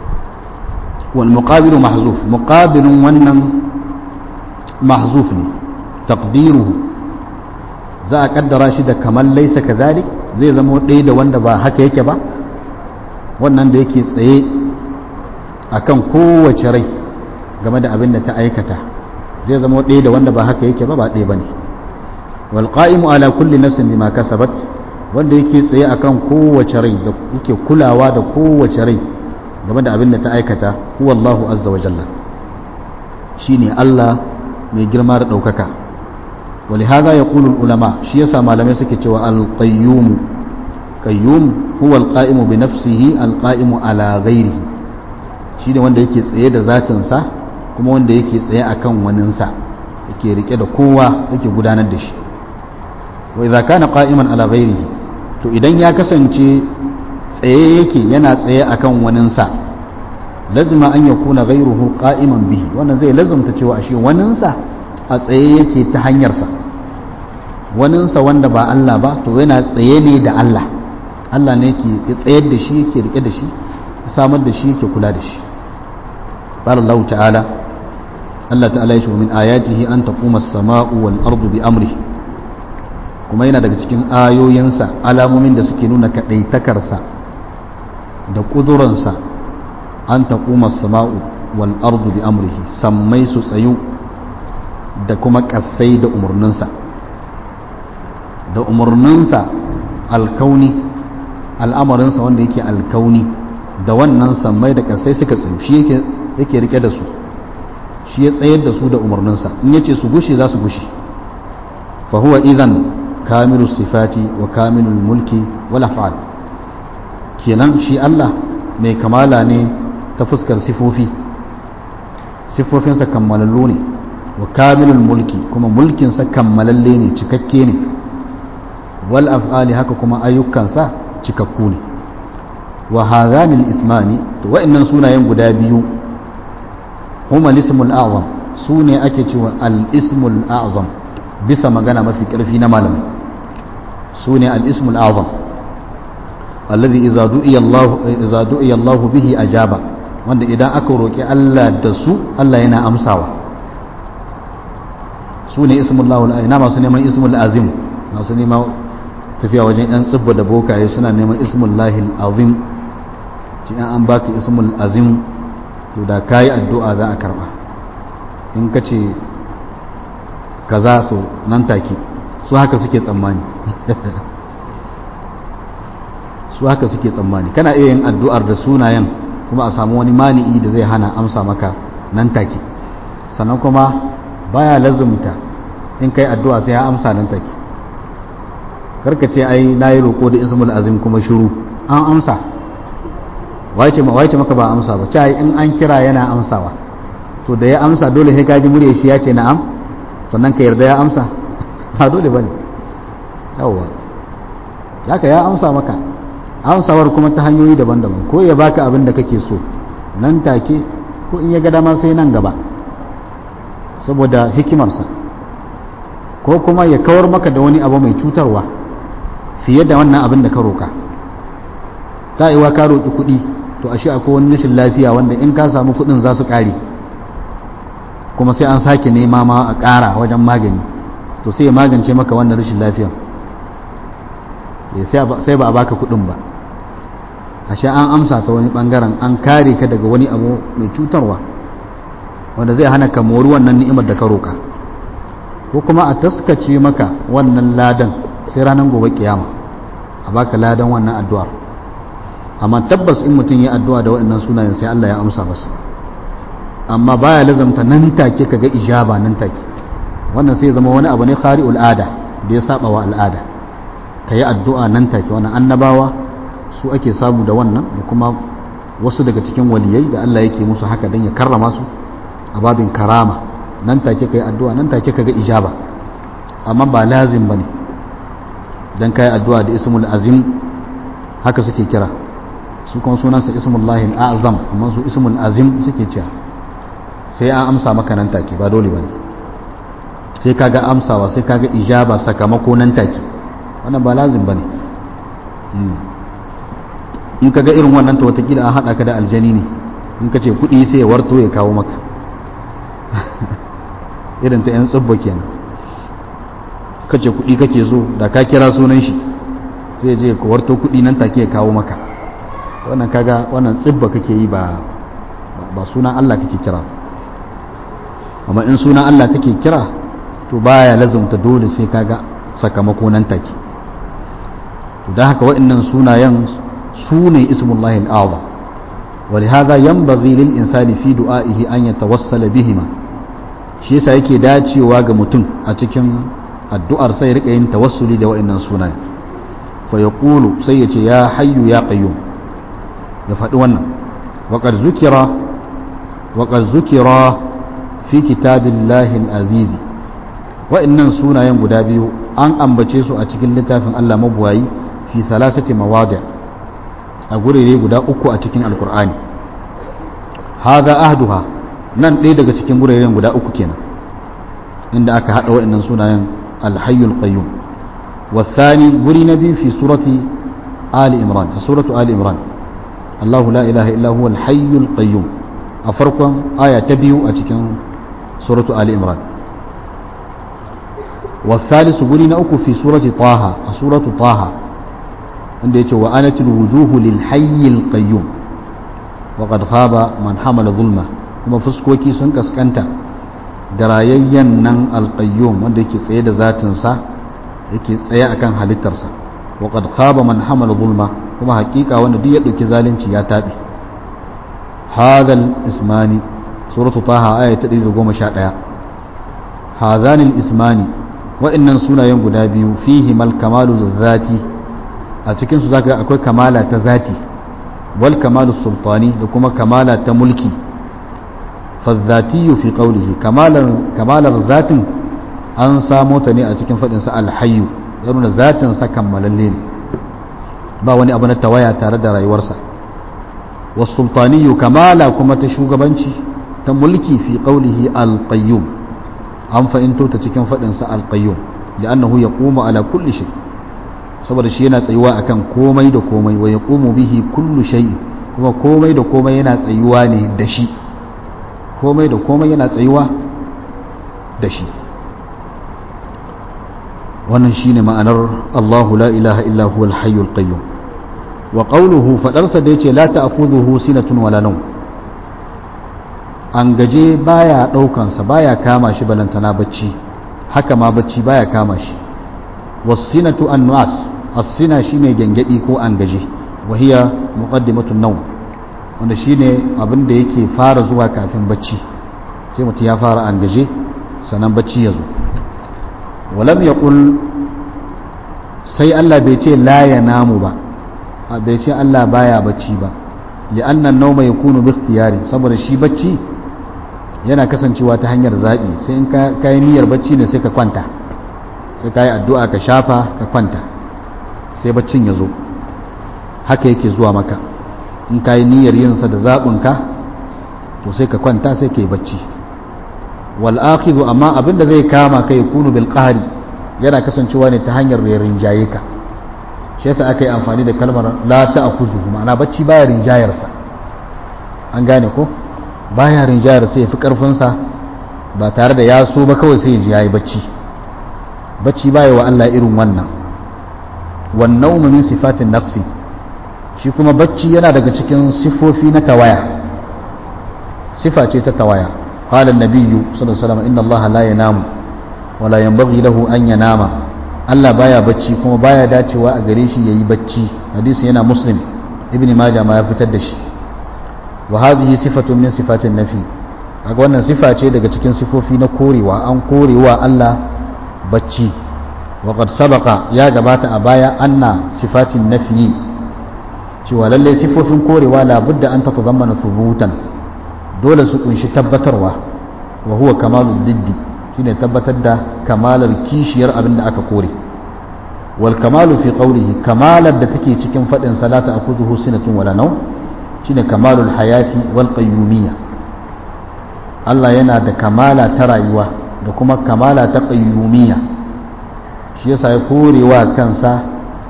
wal muqabilu mahzuf, muqabilun wannan mahzuf ne, taqdiruhu za a kaddara shi da kamar laysa kadhalik, zai zama ɗaya da wanda ba haka yake ba. wannan da yake tsaye akan kowace rai game da abin da ta aikata zai zama ɗaya da wanda ba haka yake ba ɗaya bane. wal qa'imu ala kulli nafsin bima kasabat, wanda yake tsaye akan kowace rai, da yake kulawa da kowace rai game da abin da ta aikata, huwa Allahu azza wa jalla, shine Allah mai girma da daukaka. ولهذا يقول العلماء، shi yasa malamai suke cewa al-qayyum, qayyum huwa al-qa'imu bi nafsihi al-qa'imu ala ghayrihi, shine wanda yake tsaye da zatinsa kuma wanda yake tsaye akan waninsa, yake rike da kowa, yake gudanar da shi. wa idza kana qa'iman ala ghayrihi, to idan ya kasance tsaye yake yana tsaye akan waninsa, lazima an yakuna ghayruhu qa'iman bihi, wannan zai lazumta cewa ashe waninsa a tsaye yake ta hanyarsa. waninsa wanda ba Allah ba to yana tsaye ne da Allah, Allah ne yake tsayar da shi, yake rike da shi, samar da shi, yake kula da shi. qala Allah ta'ala, Allah ta'ala yace min ayatihi an taquma as-sama'u wal ardu bi amrihi, kuma yana daga cikin ayoyinsa, alamomin da suke nuna kadaitakarsa da kuduransa, an taquma as-sama'u wal ardu bi amrihi, sammai su tsayu da kuma kasai da umarninsa, da umarninsa alkauni, al'amarinsa wanda yake alkauni, da wannan sammai da kasai suka tsayu, shi yake rike da su, shi ya tsayar da su da umarninsa. in yace su gushe za su gushe. fa huwa idan kamilu sifati wa kamilul mulki wal af'al, kenan shi Allah mai kamala ne ta fuskar sifofi, sifofinsa kammalallu ne. wa kamilul mulki, kuma mulkinsa kammalalle ne, cikakke ne. wal af'ali, haka kuma ayyukansa cikakku ne. wa hadhani al-ismani, to wa'annan sunayen guda biyu, huma al-ismul a'zam, sune ake cewa al-ismul a'zam bisa magana mafi karfi na malamai. sune al-ismul a'zam alladhi idza du'iya Allah bihi ajaba, wanda idan aka roki Allah da su, Allah yana amsawa. su ne ismullahul azim, masu neman ismul azim, masu neman tafiya wajen yan tsibba da bokaye suna neman ismullahil azim. ci an baka ismul azim to da kayi addu'a za a karba. in ka ce kaza to nan take su haka suke tsammani su haka suke tsammani kana iya yin addu'ar da sunayen kuma a samu wani mani'i da zai hana amsa maka nan take, sannan kuma baya lazumta in kai addu'a sai ya amsa nan take. Karka ce ai nayi roko da ismul azim kuma shiru, an amsa. Wace maka ba amsa ba, cai in an kira yana amsawa, to da ya amsa dole sai kaji murya shi ya ce na'am sannan ka yarda ya amsa, ba dole bane. Yawwa haka ya amsa maka, amsawar kuma ta hanyoyi daban-daban, ko ya baka abin da kake so nan take, ko in ya ga dama sai nan gaba saboda hikimarsa, ko kuma ya kawar maka da wani abu mai cutarwa fiye da wannan abin da ka roka. Ta iwa ka roki kuɗi, to ashe akwai wani rashin lafiya wanda in ka samu kuɗin za su ƙare, kuma sai an sake nema ma a ƙara wajen magani, to sai ya magance maka wannan rashin lafiya, sai ba a baka kuɗin ba. Ashe an amsa ta wani ɓangaren, an kare ka daga wani abu mai cutarwa wanda zai hana ka mori wannan ni'imar da ka roka, ko kuma a taskace maka wannan ladan sai ranar gobe kiyama a baka ladan wannan addu'ar. Amma tabbas in mutum ya addu'a da waɗannan sunayen sai Allah ya amsa masa, amma baya lazamta nan take kaga ijaba nan take. Wannan sai ya zama wani abu ne khari'ul ada da ya saba wa al'ada, ka yi addu'a nan take. Wannan annabawa su ake samu da wannan, da kuma wasu daga cikin waliyai da Allah yake musu haka don ya karrama su a babin karama. Nan take ka yi addu'a nan take kaga ijaba, amma ba lazim bane dan ka yi addu'a da ismul azim, haka suke kira su, kuma sunansa ismullahi al'azam, amma su ismul azim suke cewa sai an amsa maka nan take, ba dole bane sai kaga amsawa, sai kaga ijaba sakamako nan take. Wannan ba lazim bane. In kaga irin wannan to watakila an hada ka da aljani ne, in ka ce kuɗi sai ya warto ya kawo maka irin ta yan tsubba kenan, ka ce kuɗi kake so, da ka kira sunan shi sai ya je ka warto kuɗi nan take ya kawo maka. Wannan kaga wannan tsibba kake yi, ba sunan Allah kake kira. Amma in sunan Allah kake kira to baya lazumta dole sai kaga sakamako nan take. To dan haka waɗannan sunayen sune ismullahi al-azam, wa lihadha yanbaghi lil insani fi du'a'ihi an yatawassala bihima. Shi yasa yake dacewa ga mutum a cikin addu'ar sai rika yin tawassuli da waɗannan sunayen. Fa yaqulu, sai yace ya hayyu ya qayyum, ya faɗi wannan. Waƙar zukira fi kitabillahi al'azizi, wa'innan sunayen guda biyu an ambace su a cikin littafin Allah mabuwayi fi thalathati mawadi' a gurere guda uku a cikin alkur'ani. Haza ahduha, nan ɗaya daga cikin gureren guda uku kenan inda aka haɗa wa'innan sunayen alhayyul qayyum. Wasani guri na biyu fi surati Ali Imran, a suratu Ali Imran, Allahu la ilaha illa huwa al-hayyul qayyum, a farkon aya ta biyu a cikin suratu Ali Imran. Wa thalisu guri na uku fi surati Taha, a suratu Taha, inda yace wa anatil wujuhu lil hayyil qayyum wa qad khaba man hamala zulma, kuma fuskoki sun kaskanta da rayayyan nan al-qayyum wanda yake tsaye da zatin sa, yake tsaye akan halittarsa. Wa qad khaba man hamala zulma, kuma hakika wanda duk ya dauki zalunci ya tabe. Hadal ismani, suratu Taha aya ta 111. Hadhanil ismani, wa'annan sunayen guda biyu, fihi mal kamalu zati, a cikin su zaka akwai kamala ta zati, wal kamalu sultani, da kuma kamala ta mulki. Fa dhatiyu fi qawlihi, kamalar zatin an samo ta ne a cikin fadin sa al-hayyu, ya nuna zatin sa kammalalle ne, ba wani abu na tawaya tare da rayuwarsa. Wasultaniyu, kamala kuma ta shugabanci, ta mulki, fi qawlihi al-qayyum, an fa'into ta cikin faɗinsa al-qayyum, li'annahu yaqumu ala kulli shay, saboda shi yana tsayuwa akan komai da komai. Wa yaqumu bihi kullu shay, kuma komai da komai yana tsayuwa ne da shi, komai da komai yana tsayuwa da shi. wannan shine ma'anar Allahu la ilaha illa huwa al-hayyul qayyum. Wa qawluhu, fadarsa da yace la ta'khudhuhu sinatun wala nawm, an gaje baya daukansa baya kama shi balantana bacci, haka ma bacci baya kama shi. wasinatu annuas, as-sina shine gengedi ko an gaje, wahiya muqaddimatun nawm, wanda shine abin da yake fara zuwa kafin bacci, sai mutum ya fara an gaje sannan bacci ya zo. walam yaqul, sai Allah bai ce la yanamu ba, bai ce Allah baya bacci ba, li'anna an-nawma yakunu bi ikhtiyari, saboda shi bacci yana kasancewa ta hanyar zabi. sai in ka yi niyyar bacci ne sai ka kwanta, sai ka yi addu'a ka shafa ka kwanta, sai baccin ya zo. haka yake zuwa maka, in ka yi niyyar yinsa da zaɓinka to sai ka kwanta sai ka yi bacci. wal akhidhu, amma abinda zai kama ka yakunu bil qahri, yana kasancewa ne ta hanyar rinjaye ka. shi yasa aka yi amfani da kalmar la ta'khudhu, ma'ana bacci baya rinjayarsa. an gane ko, baya rinjayarsa, ya fi karfinsa ba tare da ya so ba, kawai sai ya ji yayi bacci. bacci baya wa Allah irin wannan. wan nawmu min sifatin nafsi, shi kuma bacci yana daga cikin sifofi na tawaya, sifa ce ta tawaya. qala an-nabiyyu sallallahu alaihi wasallam inna Allah la yanamu wa la yanbaghi lahu an yanama, Allah baya bacci kuma baya dacewa a gare shi yayi bacci. hadisi yana Muslim, Ibn Majah ma ya fitar da shi. wa hadhihi sifatun min sifatin nafi, kaga wannan sifa ce daga cikin sifofi na korewa, an korewa Allah bacci. wa qad sabaqa, ya gabata a baya, anna sifatin nafi, cewa lalle sifofin korewa labudda an tatazammana thubutan, dole su kunshi tabbatarwa. wa huwa kamalud diddi, shine tabbatar da kamalar kishiyar abin da aka kore. wal kamalu fi qawlihi, kamalar da take cikin fadin salata akuzuhu sinatun wala naw, shine kamalul hayati wal qayyumiyya. Allah yana da kamala ta rayuwa da kuma kamala ta qayyumiyya, shi yasa ya korewa kansa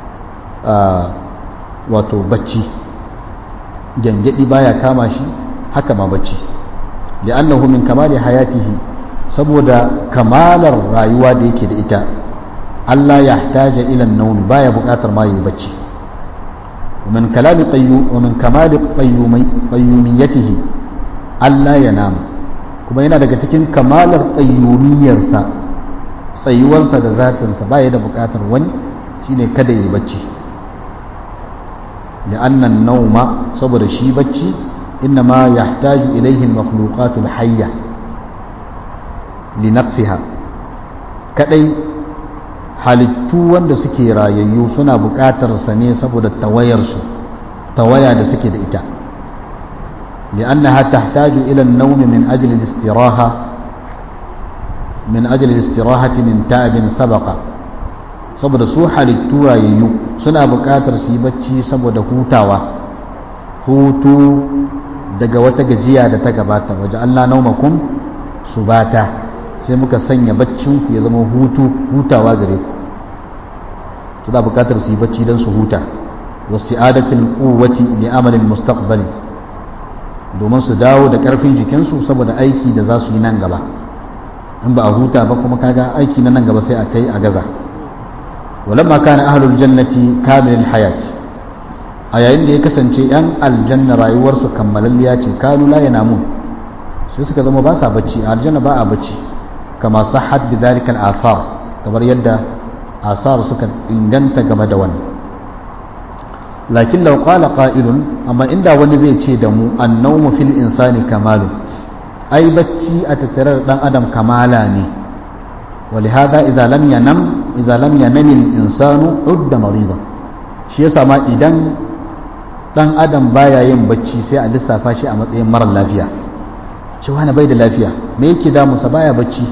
wato bacci. gangadi baya kama shi, haka ma bacci. li'annahu min kamali hayatihi, saboda kamalar rayuwa da yake da ita, Allah ya htaja ila an-nawm, baya buƙatar ma yayi bacci. ومن كمال قيوميته Allah ya nama, kuma yana daga cikin kamalar qayyumiyarsa, tsayuwarsa da zatinsa, baya da buƙatar wani, shine kada yayi bacci. li'anna an-nawma, saboda shi bacci innama yahtaju ilayhi al-makhluqat al-hayya li naqsiha, kadai halittu wanda suke rayayyu suna buƙatar sa ne saboda tawaya da suke da ita. li'annaha tahtaju ila an-nawm min ajli al-istirahati min ta'abin sabaqa, saboda su halittu rayayyu suna buƙatar su yi bacci saboda hutu daga wata gajiya da ta gabata. waje Allah naumakum subata, sai muka sanya baccin ku ya zama hutawa gare ku. suna buƙatar su yi bacci don su huta. wasti'adatul quwwati li amalin mustaqbali, domin su dawo da ƙarfin jikinsu saboda aiki da za su yi nan gaba. in ba a huta ba kuma kaga aiki na nan gaba sai a kai a gaza. walamma kana ahlul jannati kamilul hayat, a yayin da ya kasance yan aljanna rayuwarsu kammalalliya ce, kanu la yanamun, sai suka zama ba sa bacci. a aljanna ba a bacci, kama sahhat bi dhalika al-athar, kamar yadda asar suka inganta game da wannan. lakin law qala qa'ilun, amma inda wani zai ce da mu an-nawmu fil insani kamalu, ai bacci a tattare da dan adam kamala ne. walihada idza lam yanam al-insanu udda maridan, shi yasa ma idan dan adam baya yin bacci sai a lissafa shi a matsayin marar lafiya. cewa na bai da lafiya, me yake damunsa? baya bacci.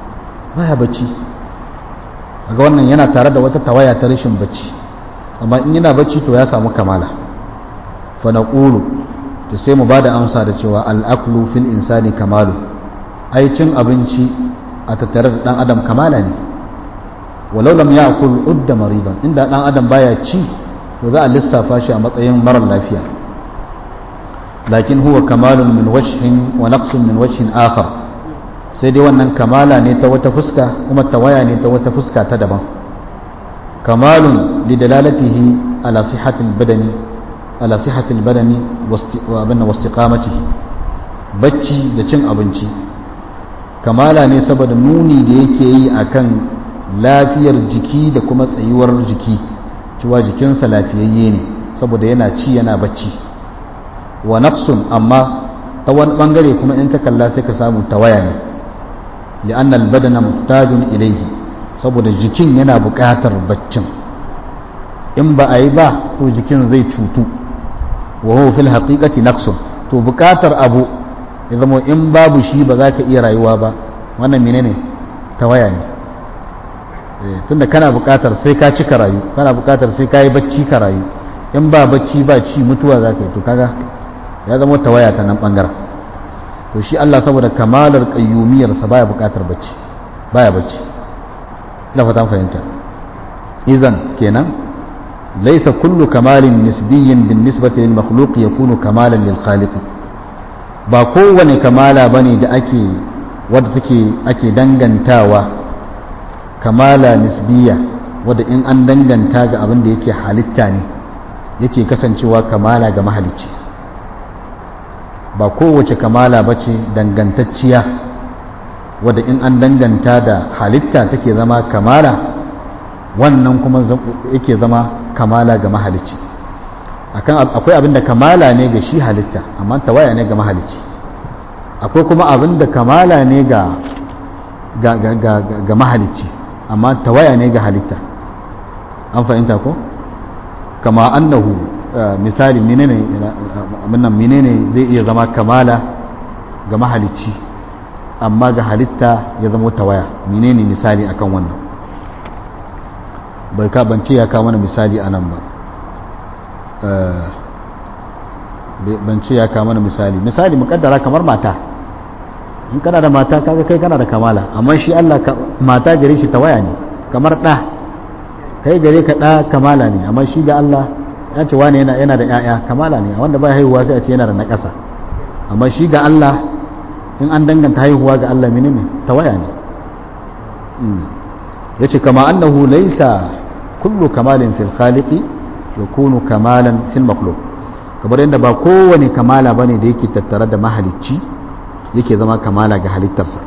ga wannan yana tare da wata tawaya ta rashin bacci, amma in yana bacci to ya samu kamala. fa naqulu, to sai mu bada amsa da cewa al-aklu fil insani kamalu, ai cin abinci a tattare da dan adam kamala ne. walau lam ya'kul udda maridan, inda dan adam baya ci to za a lissafa shi a matsayin marar lafiya. lakin huwa kamalun min wajhin wa naqsun min wajhin akhar, sai dai wannan kamala ne ta wata fuska kuma tawaya ne ta wata fuska ta daban. kamalun lidalalatihi ala sihhatil badani wa istiqamatihi, bacci da cin abinci kamala ne saboda nuni da yake yi akan lafiyar jiki da kuma tsayuwar jiki, cewa jikinsa lafiyayye ne saboda yana ci yana bacci. Wa nafsun, amma ta wani bangare kuma in ka kalla sai ka samu tawaya ne, li'anna al-badana muhtajun ilayhi, saboda jikin yana buƙatar baccin, in ba a yi ba to jikin zai cutu. wa huwa fil haqiqati naqsun, to buƙatar abu ya zama in babu shi ba za ka iya rayuwa ba, wannan menene tawaya ne. Tunda kana buƙatar sai ka ci ka rayu, kana buƙatar sai ka yi bacci ka rayu, in ba bacci ba ci mutuwa za ka yi, to kaga ya zama tawaya ta nan ɓangaren. To shi Allah saboda kamalar ƙayyumiyarsa baya buƙatar bacci, baya bacci. ina fatan fahimta. Izan kenan laisa kullu kamalin nisbiyyin bin nisbati lil makhluq yakunu kamalan lil khaliq, ba kowane kamala bane da wadda ake dangantawa kamala nisbiya, wadda in an danganta ga abin da yake halitta ne yake kasancewa kamala ga mahalicci. Ba kowace kamala bace dangantacciya wadda in an danganta da halitta take zama kamala, wannan kuma yake zama kamala ga mahalicci. Akwai abin da kamala ne ga shi halitta amma tawaya ne ga mahalicci. Akwai kuma abin da kamala ne ga mahalicci amma tawaya ne ga halitta. An fahimta ko? Kama annahu misali menene zai iya zama kamala ga mahalicci amma ga halitta ya zama tawaya, menene misali akan wannan? bai ka bance ya kawo mana misali anan ba, bance ya kawo mana misali mukaddara kamar mata. In kana da mata kaga kai kana da kamala, amma shi Allah mata gare shi tawaya ne, kamar ɗa kai gare ka ɗa kamala ne, amma shi ga Allah ya ce wani yana da ƴaƴa kamala ne, wanda ba haihuwa sai a ce yana da naƙasa. Amma shi ga Allah in an danganta haihuwa ga Allah menene tawaya ne. yace kama annahu laysa kullu kamalin fil khaliqi yakunu kamalan fil makhluq, kamar yadda ba kowane kamala bane da yake tattare da mahalicci yake zama kamala ga halittarsa.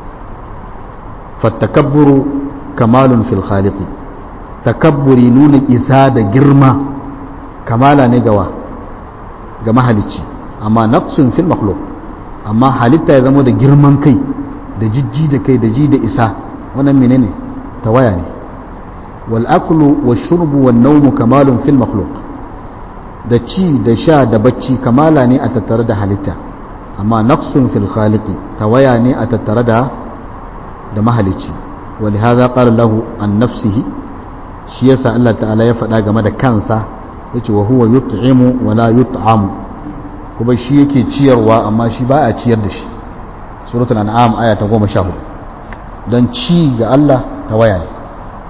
fatakabburu kamalun fil khaliqi, takabburi nuna isa da girma kamala ne ga mahalicci, amma naqsun fil makhluq, amma halitta ya zama da girman kai da jijji da kai da ji da isa, wannan menene tawaya ne. wal aklu wash shurbu wan nawmu kamalun fil makhluq, da ci da sha da bacci kamala ne a tattare da halitta, amma naqsun fil khaliqi tawaya ne a tattare da mahalicci. ولهذا قال له عن نفسه, shi yasa Allah ta'ala ya faɗa game da kansa yace wa huwa yut'imu wa la yut'amu, kuma shi yake ciyarwa amma shi ba a ciyar da shi. suratul an'am aya ta 14. dan ci ga Allah tawaya ne.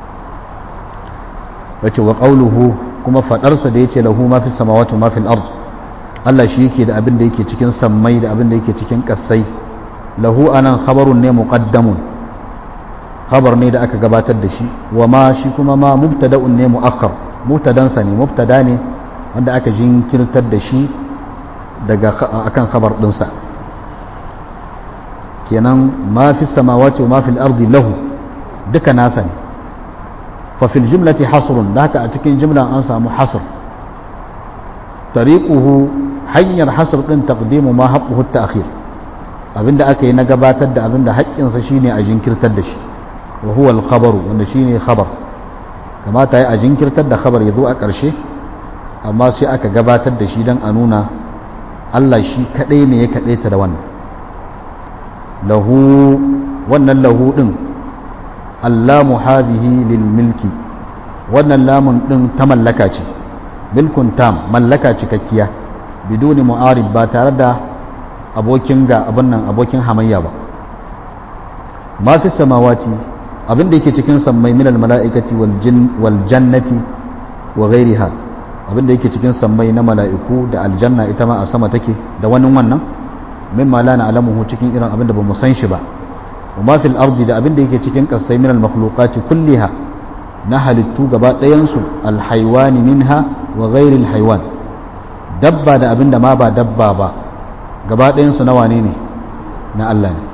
wace wa qawluhu, kuma fadarsa da yace lahu ma fis samawati wa ma fil ard, Allah shi yake da abin da yake cikin sammai da abin da yake cikin kasai. lahu anan khabarun ne muqaddamun, khabar ne da aka gabatar da shi. wa ma shi kuma ma mubtada'un ne mu'akhkhar, mubtadansa ne, mubtada ne wanda aka jinkirtar da shi daga akan khabar dinsa. kenan ma fi samawati wa ma fil ardi lahu, duka nasa ne. fa fil jumlati hasrun, da haka a cikin jumla an samu hasr. tariquhu, hanyar hasr din taqdimu ma haqquhu at-ta'khir, abinda aka yi na gabatar da abinda haƙƙinsa shine a jinkirtar da shi. wa huwa al-khabaru, wanda shine khabar. kamata ya a jinkirtar da khabar ya zo a ƙarshe, amma sai aka gabatar da shi don a nuna Allah shi kadai ne ya kadaita da wannan. lahu, wannan lahu din allamu hadhihi lil milki, wannan lamun din ta mallaka ce, milkun tam, mallaka cikakkiya, biduni mu'arib, ba tare da abokin hamayya ba. ma fi samawati, abin da yake cikin sammai minal mala'ikati wal jannati wa ghairiha, abin da yake cikin sammai na mala'iku da aljanna ita ma a sama take da wani wannan, mimma la na'lamuhu, cikin irin abin da bamu san shi ba. wa ma fil ardi, da abin da yake cikin kasai minal makhluqati kulliha, na halittu gaba ɗayan su, al haywani minha wa ghairil haywan, dabba da abin da ma ba dabba ba, gaba ɗayansu na wane ne na Allah ne.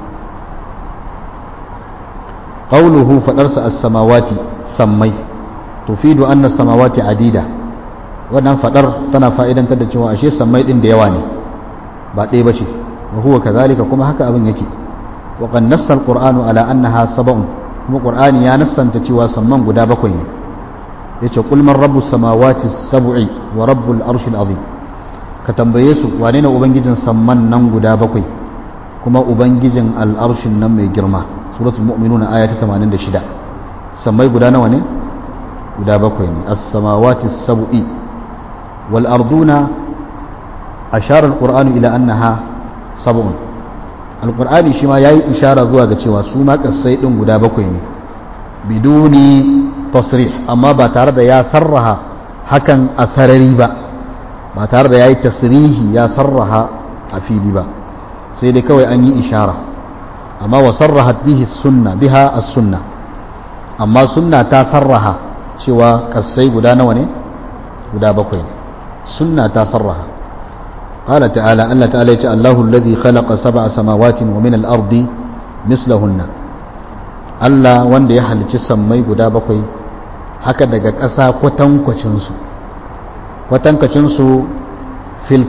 qawluhu faɗarsa as-samawati sammai tufidu anna as-samawati adida, wannan faɗar tana fa'idantar da cewa ashe sammai ɗin da yawa ne ba ɗaya bace. wa huwa kadhalika, kuma haka abin yake. wa qad nassa al-qur'anu ala annaha sab'un, kuma qur'ani ya nassanta cewa samman guda bakwai ne. yace qul man rabbus samawati as-sab'i wa rabbul arshil azim, ka tambaye su wane ne ubangijin samman nan guda bakwai kuma ubangijin al'arshin nan mai girma. suratul mu'minuna aya ta 86. sammai guda nawa ne? guda bakwai ne. as-samawati as-sab'i wal arduna ashara al-qur'anu ila annaha sab'un. al-qur'ani shi ma yayi ishara zuwa ga cewa su ma kasai din guda bakwai ne biduni tasrih, amma ba tare da ya sarraha hakan a sarari ba, ba tare da yayi tasrihi ya sarraha a fili ba, sai dai kawai an yi ishara. amma wa sarrahat bihi sunna biha as-sunna, amma sunna ta sarraha cewa kasai guda nawa ne? guda bakwai ne. sunna ta sarraha. qala ta'ala, Allah ta'ala yace Allahu alladhi khalaqa sab'a samawati wa min al-ardi mislahunna, Allah wanda ya halicci sammai guda bakwai haka daga ƙasa kwatankwacin su, fil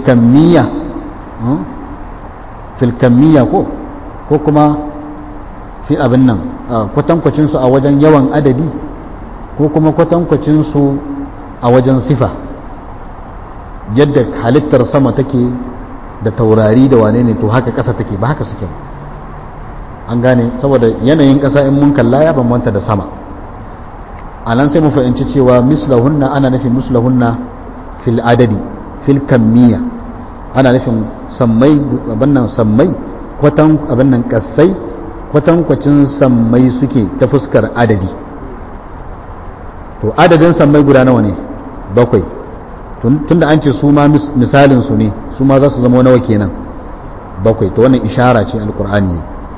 kamiyya ko kuma fi abin nan kwatankwacin su a wajen yawan adadi, ko kuma kwatankwacin su a wajen sifa, yadda halittar sama take da taurari da wane ne, to haka ƙasa take ba haka suke ba. an gane, saboda yanayin ƙasa in mun kalla ya bambanta da sama. a nan sai mu fahimci cewa mislahunna ana nufin mislahunna fil adadi, fil kamiyya, ana nufin sammai abannan sammai abannan kasai kwatankwacin sammai suke ta fuskar adadi. to adadin sammai guda nawa ne? bakwai. tunda an ce su ma misalin su ne, su ma za su zama nawa kenan? bakwai. to wannan ishara ce alqur'ani,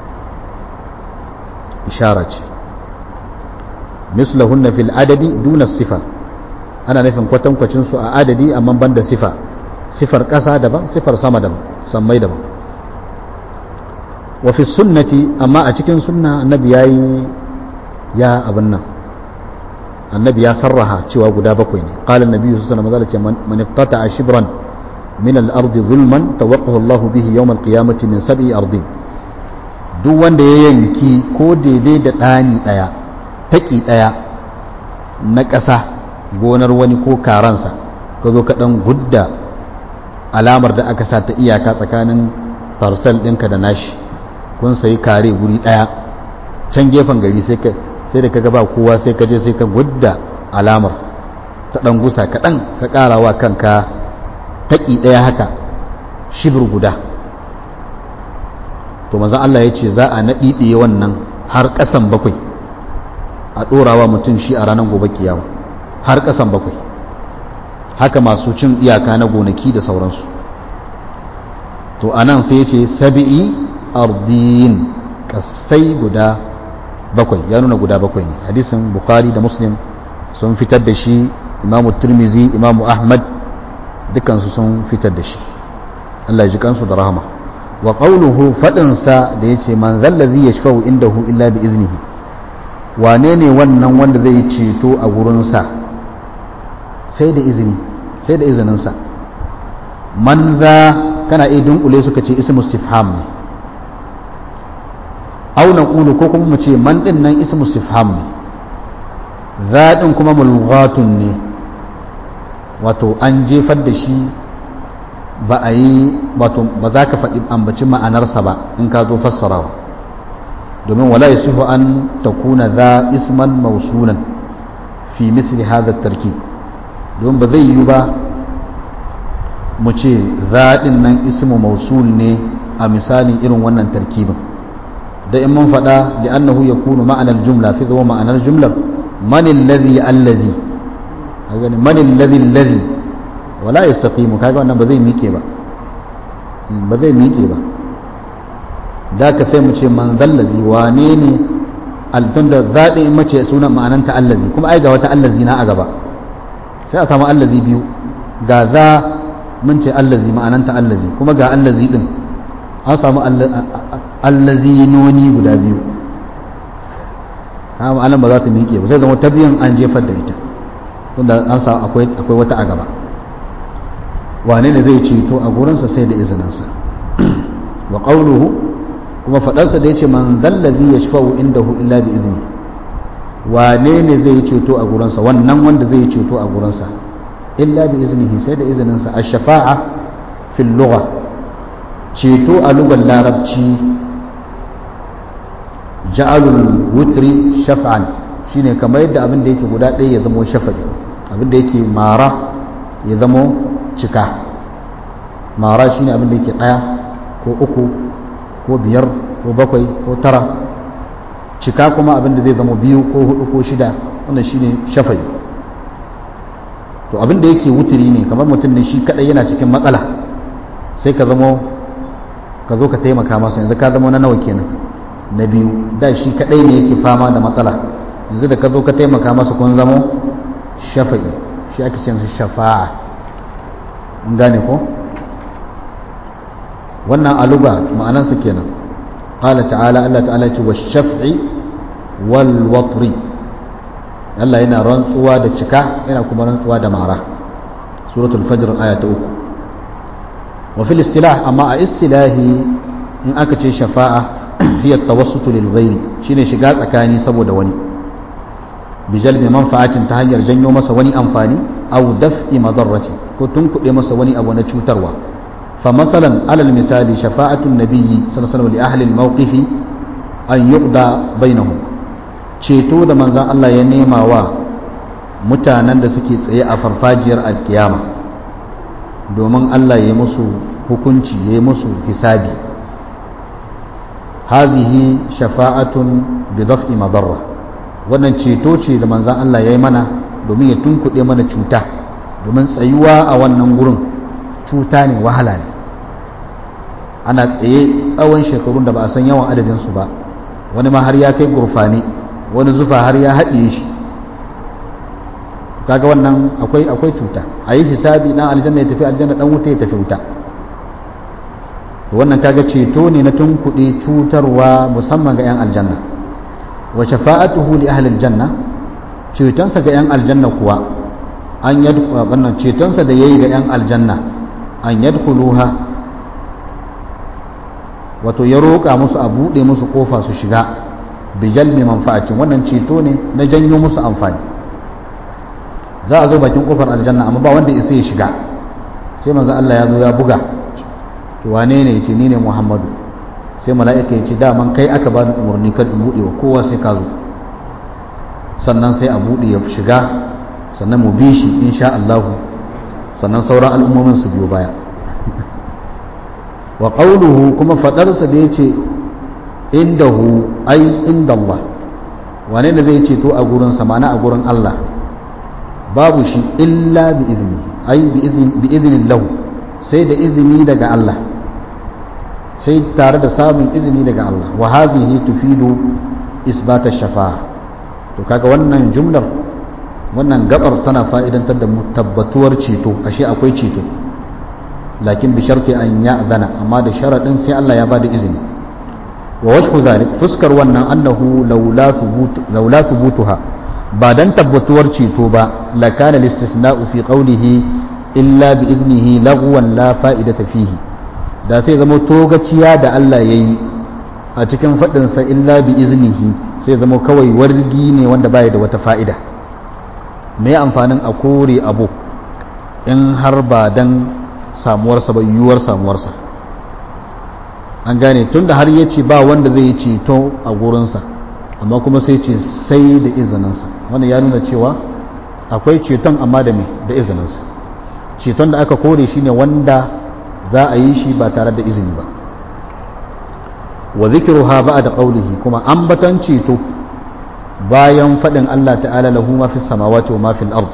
ishara ce. mislahunna fil adadi duna sifa, ana nufin kwatankwacin su a adadi amma banda sifa. sifar ƙasa daban, sifar sama daban, sammai daban. wa fi sunnati, amma a cikin sunna annabi ya abin nan, annabi ya sarraha cewa guda bakwai ne. qala annabi sallallahu alaihi wasallam man iqtata'a shibran min al-ardi zulman tawaqqahu Allah bihi yawm al-qiyamati min sab'i ardin, duk wanda ya yanki ko daidai da ɗani ɗaya, taƙi ɗaya na ƙasa, gonar wani ko karansa, ka zo ka ɗan gudda alamar da aka sa ta iyaka tsakanin farsal ɗinka da nashi, kun sayi kare guri ɗaya can gefen gari, sai da kaga ba kowa, sai ka je sai ka gudda alamar ta ɗan gusa kaɗan, ka ƙarawa kanka taƙi ɗaya haka, shibir guda. to manzon Allah ya ce za a naɗiɗiye wannan har ƙasan bakwai, a ɗorawa mutum shi a ranar gobe kiyama, har ƙasan bakwai. haka masu cin iyaka na gonaki da sauransu. to anan sai ya ce sabi'i ardin, ƙasai guda bakwai, ya nuna guda bakwai ne. hadisin bukhari da muslim sun fitar da shi, imamu tirmizi, imamu ahmad dukansu sun fitar da shi, Allah ya ji kansu da rahama. wa qawluhu, faɗinsa da ya ce man zallazi yashfa'u indahu illa bi iznihi, wane ne wannan wanda zai ceto a gurinsa sai da izini, sai da izininsa. man za kana iya dunkule suka ce ismu istifham ne, au naqulu ko kuma mu ce man din nan ismu istifham ne, za din kuma mulghatun ne, wato an jefar da shi, ba a yi, wato ba za ka faɗi ambaci ma'anarsa ba in ka zo fassarawa, domin wala yasihu an takuna za isman mausulan fi misli hadha tarkib, don ba zai yi ba mu ce zaɗin nan ismu mausul ne a misalin irin wannan tarkibin. da in mun faɗa da annahu yakunu ma'anar jumla, sai zama ma'anar jumlar manin ladhi allazi, manin ladhi allazi wala yastaqimu, kaga wannan ba zai miƙe ba, ba zai miƙe ba. da ka sai mu ce man zallazi, wane ne altun da zaɗi mace sunan ma'ananta allazi, kuma ai ga wata allazi na a gaba, sai a samu allazi biyu, ga za mun ce allazi ma'ananta allazi, kuma ga allazi din an samu allazinoni guda biyu, ha ma'anan ba za ta miƙe ba, zai zama ta biyan an jefar da ita tunda an samu akwai wata a gaba. wane ne zai ceto a gurinsa sai da izininsa. wa qawluhu, kuma faɗarsa da yace man dallazi yashfa'u indahu illa bi izni, wane ne zai ceto a gurinsa, wannan wanda zai ceto a gurinsa illa bi iznihi sai da izininsa. ash-shafa'a fil lugha, ceto a lugar larabci, ja'alul wutri shaf'an, shine kamar yadda abin da yake guda ɗaya ya zama shafa'i, abin da yake mara ya zama cika. mara shine abin da yake ɗaya ko uku ko biyar ko bakwai ko tara, cika kuma abin da zai zama biyu ko hudu ko shida, wannan shine shafa'i. to abin da yake wutri ne kamar mutum ne shi kadai yana cikin matsala, sai ka zo ka taimaka masa, yanzu ka zama na nawa kenan, na biyu. da shi kadai ne yake fama da matsala, yanzu da ka zo ka taimaka masa kun zama shafa'i, shi ake cin su shafa'a. mun gane ko wannan aluga ma'anansa kenan. qala ta'ala, Allah ta'ala ce wash-shaf'i wal watri, Allah yana rantsuwa da cika yana kuma rantsuwa da mara. suratul fajr aya ta 3. wa fil istilah, amma a istilahi in aka ce shafa'a hiya tawassutu lil ghairi, shine shiga tsakani saboda wani, bi jalbi manfa'atin, ta hanyar janyo masa wani amfani, aw daf'i madarrati, ko tunkuɗe masa wani abu na cutarwa. fa masalan, alal misali, shafa'atun nabiyyi sallallahu alaihi wasallam li ahli al-mawqif an yuqda bainahum, ceto da manzon Allah ya nema wa mutanen da suke tsaye a farfajiyar alkiyama domin Allah ya yi musu hukunci, ya yi musu hisabi. hazihi shafa'atun bi daf'i madarra, wannan ceto ce da manzan Allah ya yi mana domin ya tunkuɗe mana cuta, domin tsayuwa a wannan gurin cuta ne, wahala ne. ana tsaye tsawon shekarun da ba a san yawan adadinsu ba, wani ma har ya kai gurfani, wani zufa har ya haɗe shi. kaga wannan akwai cuta. a yi hisabi, ɗan aljanna ya tafi aljanna, ɗan wuta ya tafi wuta. wannan kaga ceto ne na tunkuɗe cutarwa musamman ga 'yan aljanna. wa shafa'atuhu li ahli aljanna, cetonsa ga 'yan aljanna kuwa an wannan cetonsa da yayi ga 'yan aljanna an yadkhuluha, wato ya roƙa musu a buɗe musu ƙofa su shiga, bi jalbi manfa'atin, wannan ceto ne na janyo musu amfani. za a zo bakin ƙofar aljanna amma ba wanda isa ya shiga, sai manzo Allah ya zo ya buga, to wane ne? yace ni ne Muhammadu. sai mala'ika ya ce daman kai aka bani umarni kar in buɗe wa kowa sai ka zo. sannan sai a buɗe ya shiga, sannan mu bi shi insha Allah, sannan sauran al'ummomin su biyo baya. wa qawluhu, kuma fadarsa da yace indahu ay inda Allah, wane ne zai ceto a gurin sa, ma'ana a gurin Allah, babu shi illa bi iznihi, ay bi iznin lahu, sai da izini daga Allah, sai tare da samun izini daga Allah. wa hadhihi tufidu isbata shafa'a, to kaga wannan jumlar, wannan gabar tana fa'idantar da mu tabbatuwar ceto, ashe akwai ceto, lakin bi sharti an ya'zana, amma da sharadin sai Allah ya bada izini. wa wajhu zalik, fuskar wannan, annahu laula thubutuha, ba dan tabbatuwar ceto ba, lakana listisna'u fi qawlihi illa bi iznihi lagwan la fa'idata fihi, da sai zama togaciya da Allah yayi a cikin faɗinsa illa bi iznihi, sai zama kawai wargi ne wanda baya da wata fa'ida. me amfanin a kore abu in har ba dan samuwarsa ba, yiwuwar samuwarsa? an gane, tunda har ya ce ba wanda zai yi ceto a gurinsa, amma kuma sai ce sai da izininsa, wannan ya nuna cewa akwai ceton amma da me, da izininsa. ceton da aka kore shi ne wanda za a yi shi ba tare da izini ba. wa zikruha ba'da qawlihi, kuma ambatan ceto bayan fadin Allah ta'ala lahu ma fis samawati wa ma fil ard,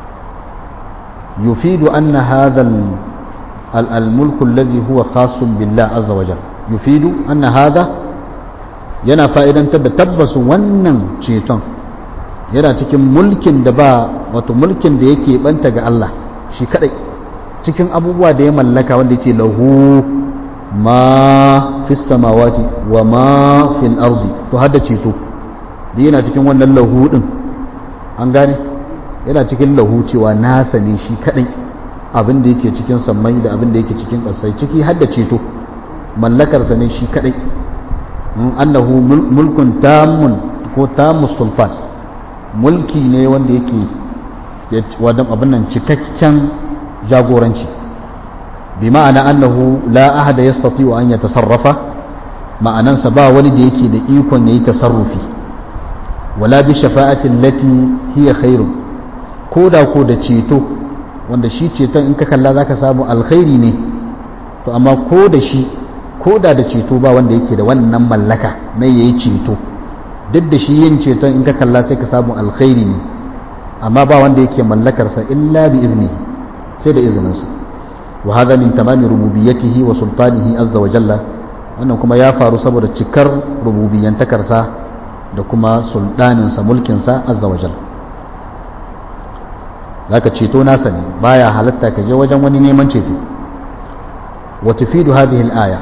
yufidu anna hadha al-mulku alladhi huwa khassun billah azza wa jalla, yufidu anna hadha, yana fa'idantar da tabbasu wannan ceton yana cikin mulkin da ba, wato mulkin da yake banta ga Allah shi kadai, cikin abubuwa da ya mallaka wanda yake lahu ma fis samawati wa ma fil ardi to hadda ceto da yana cikin wannan lahu din an gane yana cikin lahu cewa nasa ne shi kadai abin da yake cikin sammai da abin da yake cikin ƙasai ciki hadda ceto mallakarsa ne shi kadai annahu mulkun tamun ko tamus sultan mulki ne wanda yake wadan abin nan cikakken jagoranci bi ma'ana annahu la ahada yastati'u an yatasarrafa ma'anansa ba wani da yake da ikon yayi tasarrufi wala bi shafa'atin lati hiya khairun koda ko da ceto wanda shi ceton in ka kalla zaka samu alkhairi ne to amma ko da shi koda da ceto ba wanda yake da wannan mallaka na yayi ceto duk da shi yin ceton in ka kalla sai ka samu alkhairi ne amma ba wanda yake mallakarsa illa bi iznihi sai da izininsa wa hadha min tamami rububiyyatihi wa sultanihi azza wa jalla wannan kuma ya faru saboda cikar rububiyyantakarsa da kuma sultaninsa mulkinsa azza wa jalla zaka ceto nasa ne baya halatta ka je wajen wani neman ceto wa tufidu hadhihi al-aya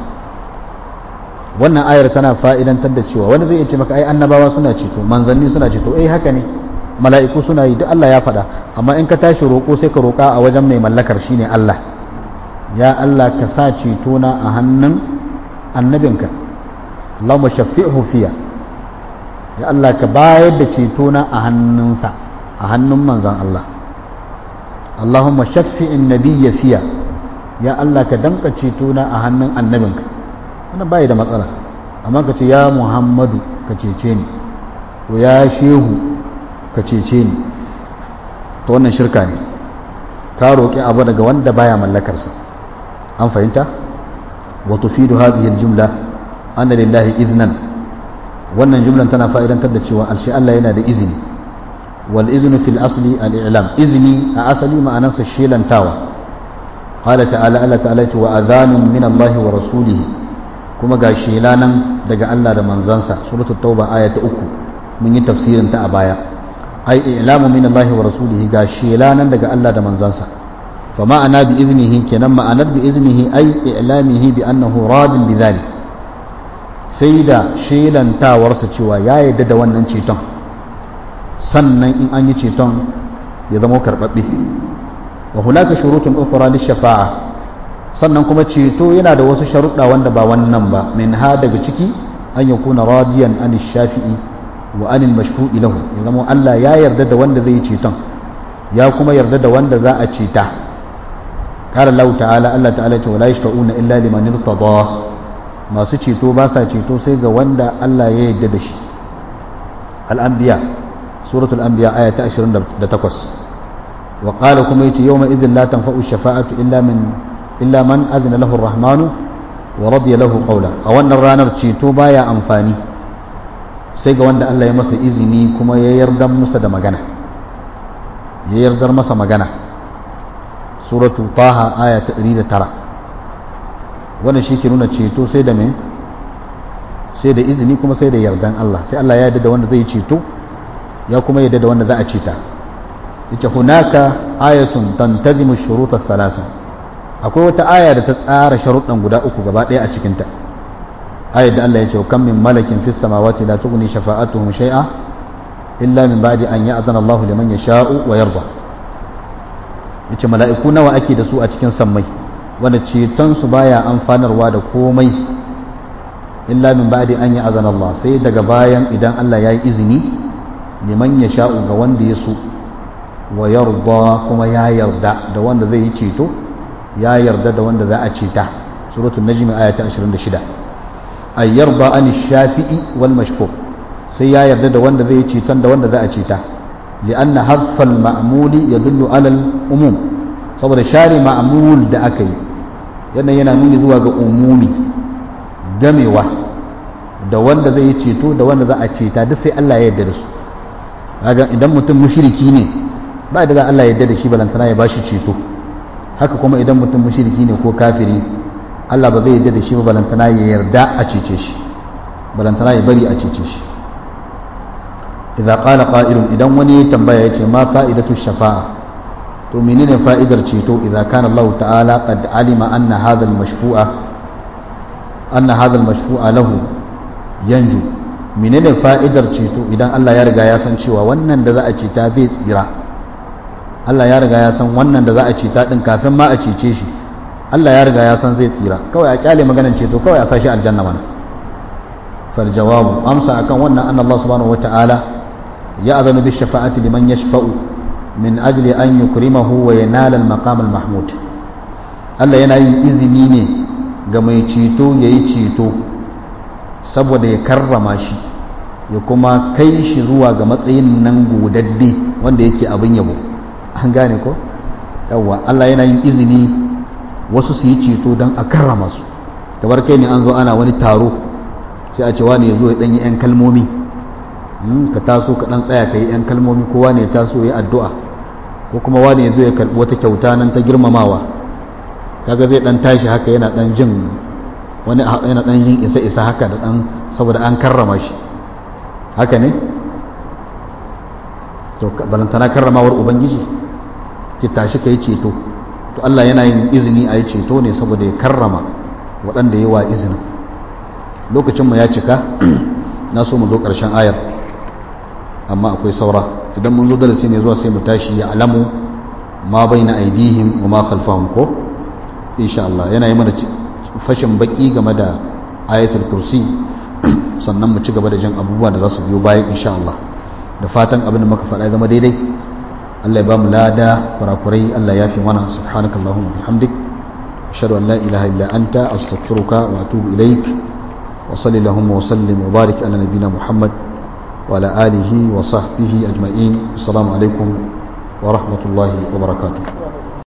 wannan ayar tana fa'idantar da cewa wani zai ce maka ai annabawa suna ceto manzanni suna ceto haka ne mala'iku suna yi duk Allah ya faɗa amma in ka tashi roƙo sai ka roƙa a wajen mai mallakar shine Allah ya Allah ka sa ceto na a hannun annabinka Allahumma shaffi'hu fiya ya Allah ka bayar da ceto na a hannunsa a hannun manzan Allah Allahumma shaffi'in nabiyya fiya ya Allah ka danka ceto na a hannun annabinka wannan bai da matsala amma ka ce ya Muhammadu ka cece ni ko ya shehu ka cece ni to wannan shirka ne ka roƙi abu daga wanda baya mallakarsa an fahimta wa tufidu hadhihi aljumla anna lillahi idnan wannan jumlan tana fa'idantar da cewa alshi Allah yana da izini wal iznu fil asli al-i'lam izni a asali ma'anarsa shelantawa qala ta'ala Allah ta'ala wa adhanun min Allah wa rasulihi kuma ga shela nan daga Allah da manzansa suratul tauba aya ta 3 mun yi tafsirin ta a baya ai i'lamu min Allah wa rasulihi ga shela nan daga Allah da manzansa fa ma'ana bi iznihi kenan ma'anar bi iznihi ai i'lamihi bi annahu radin bi dhalik sai da shelantawarsa cewa ya yarda da wannan ceton sannan in an yi ceton ya zama karbabbe wa hunaka shurutun ukhra lish-shafa'a sannan kuma ceto yana da wasu sharuɗa wanda ba wannan ba min ha daga ciki an yakuna radiyan anish shafi'i wa anil mashfu'i lahu ya zama Allah ya yarda da wanda zai yi ceton ya kuma yarda da wanda za a ceta qala Allah ta'ala ce wala yashfa'una illa liman irtada masu ceto ba sa ceto sai ga wanda Allah ya yarda da shi al-anbiya suratul anbiya aya ta 28 wa qala kuma yace yawma idhin la tanfa'u ash-shafa'atu illa man adhina lahu ar-rahmanu wa radiya lahu qawla a wannan ranar ceto baya amfani sai ga wanda Allah ya masa izini kuma ya yarda masa da magana ya yardar masa magana suratu taha aya ta 109 wannan shi ke nuna ceto sai da me sai da izini kuma sai da yardan Allah sai Allah ya yarda da wanda zai ceto ya kuma yarda da wanda za a ceta ita hunaka ayatun tantazimu shurut ath-thalatha akwai wata aya da ta tsara sharuɗan guda uku gaba ɗaya a cikin ta ayat da Allah ya ce kam min malakin fis samawati la tughni shafa'atuhum shay'a illa min ba'di an ya'zana Allah liman yasha'u wa yarda yace mala'iku nawa ake da su a cikin sammai wanda ceton su baya amfanarwa da komai illa min ba'di an ya'zana Allah sai daga bayan idan Allah ya yi izini liman yasha'u ga wanda ya so wa yarda kuma ya yarda da wanda zai yi ceto ya yarda da wanda za a ceta suratul najm aya ta 26 ay yarda an shafi'i wal mashfu' sai ya yarda da wanda zai ceton da wanda za a ceta li'anna hadfal ma'muli yadullu ala al-umum saboda share ma'mul da aka yi yana nuni zuwa ga umumi gamewa da wanda zai ceto da wanda za a ceta duk sai Allah ya yarda da su kaga idan mutum mushriki ne ba da Allah ya yarda da shi balantana ya bashi ceto haka kuma idan mutum mushriki ne ko kafiri Allah ba zai yarda da shi ba balantana ya yarda a cece shi balantana ya bari a cece shi idza qala qa'ilun idan wani tambaya yace ma fa'idatu shafa'a to menene fa'idar ceto idza kana Allah ta'ala qad alima anna hadha al-mashfu'a anna hadha al-mashfu'a lahu yanju, menene fa'idar ceto idan Allah ya riga ya san cewa wannan da za a ceta zai tsira. Allah ya riga ya san wannan da za a ceta din kafin ma a cece shi, Allah ya riga ya san zai tsira, kawai a kyale maganar ceto, kawai a sashi aljanna mana. fal jawabu, amsa akan wannan, anna Allah subhanahu wata'ala ya azanu bi shafa'ati liman yashfa'u min ajli an yukrimahu wa yanala al-maqam al-mahmud. Allah yana yin izini ne ga mai ceto yayi ceto saboda ya karrama shi, ya kuma kai shi zuwa ga matsayin nan godadde wanda yake abin yabo. An gane ko? Yawwa, Allah yana yin izini wasu su yi ceto don a karrama su. Kamar kai ne an zo ana wani taro sai a ce wani ya zo ya ɗanyi 'yan kalmomi, ka taso ka ɗan tsaya ka yi 'yan kalmomi, kowa ne ya taso ya yi addu'a, ko kuma wani ya zo ya karɓi wata kyauta nan ta girmamawa, kaga zai ɗan tashi haka yana ɗan jin wani, yana ɗan jin isa haka da ɗan, saboda an karrama shi, haka ne? To balantana karramawar ubangiji, ki tashi ka yi ceto. To Allah yana yin izini a yi ceto ne saboda ya karrama waɗanda yi wa izinin. Lokacinmu ya cika, na so mu zo ƙarshen ayar, amma akwai saura. Idan mun zo darasi mai zuwa sai mu tashi ya alamu ma bai na aidihim wa ma khalfahum ko? Insha Allah yana yi mana fashin baki game da ayatul kursi, sannan mu ci gaba da jin abubuwa da za su biyo bayan insha Allah. Da fatan abin da muka faɗa zama daidai, Allah ya ba mu lada, kurakurai Allah ya fi mana. Subhanakallahumma bihamdik, ashhadu an la ilaha illa anta, astaghfiruka wa atubu ilaik, wa sallallahu wa sallim wa barik ala nabiyyina Muhammad wa ala alihi wa sahbihi ajma'in. Assalamu alaikum wa rahmatullahi wa barakatuh.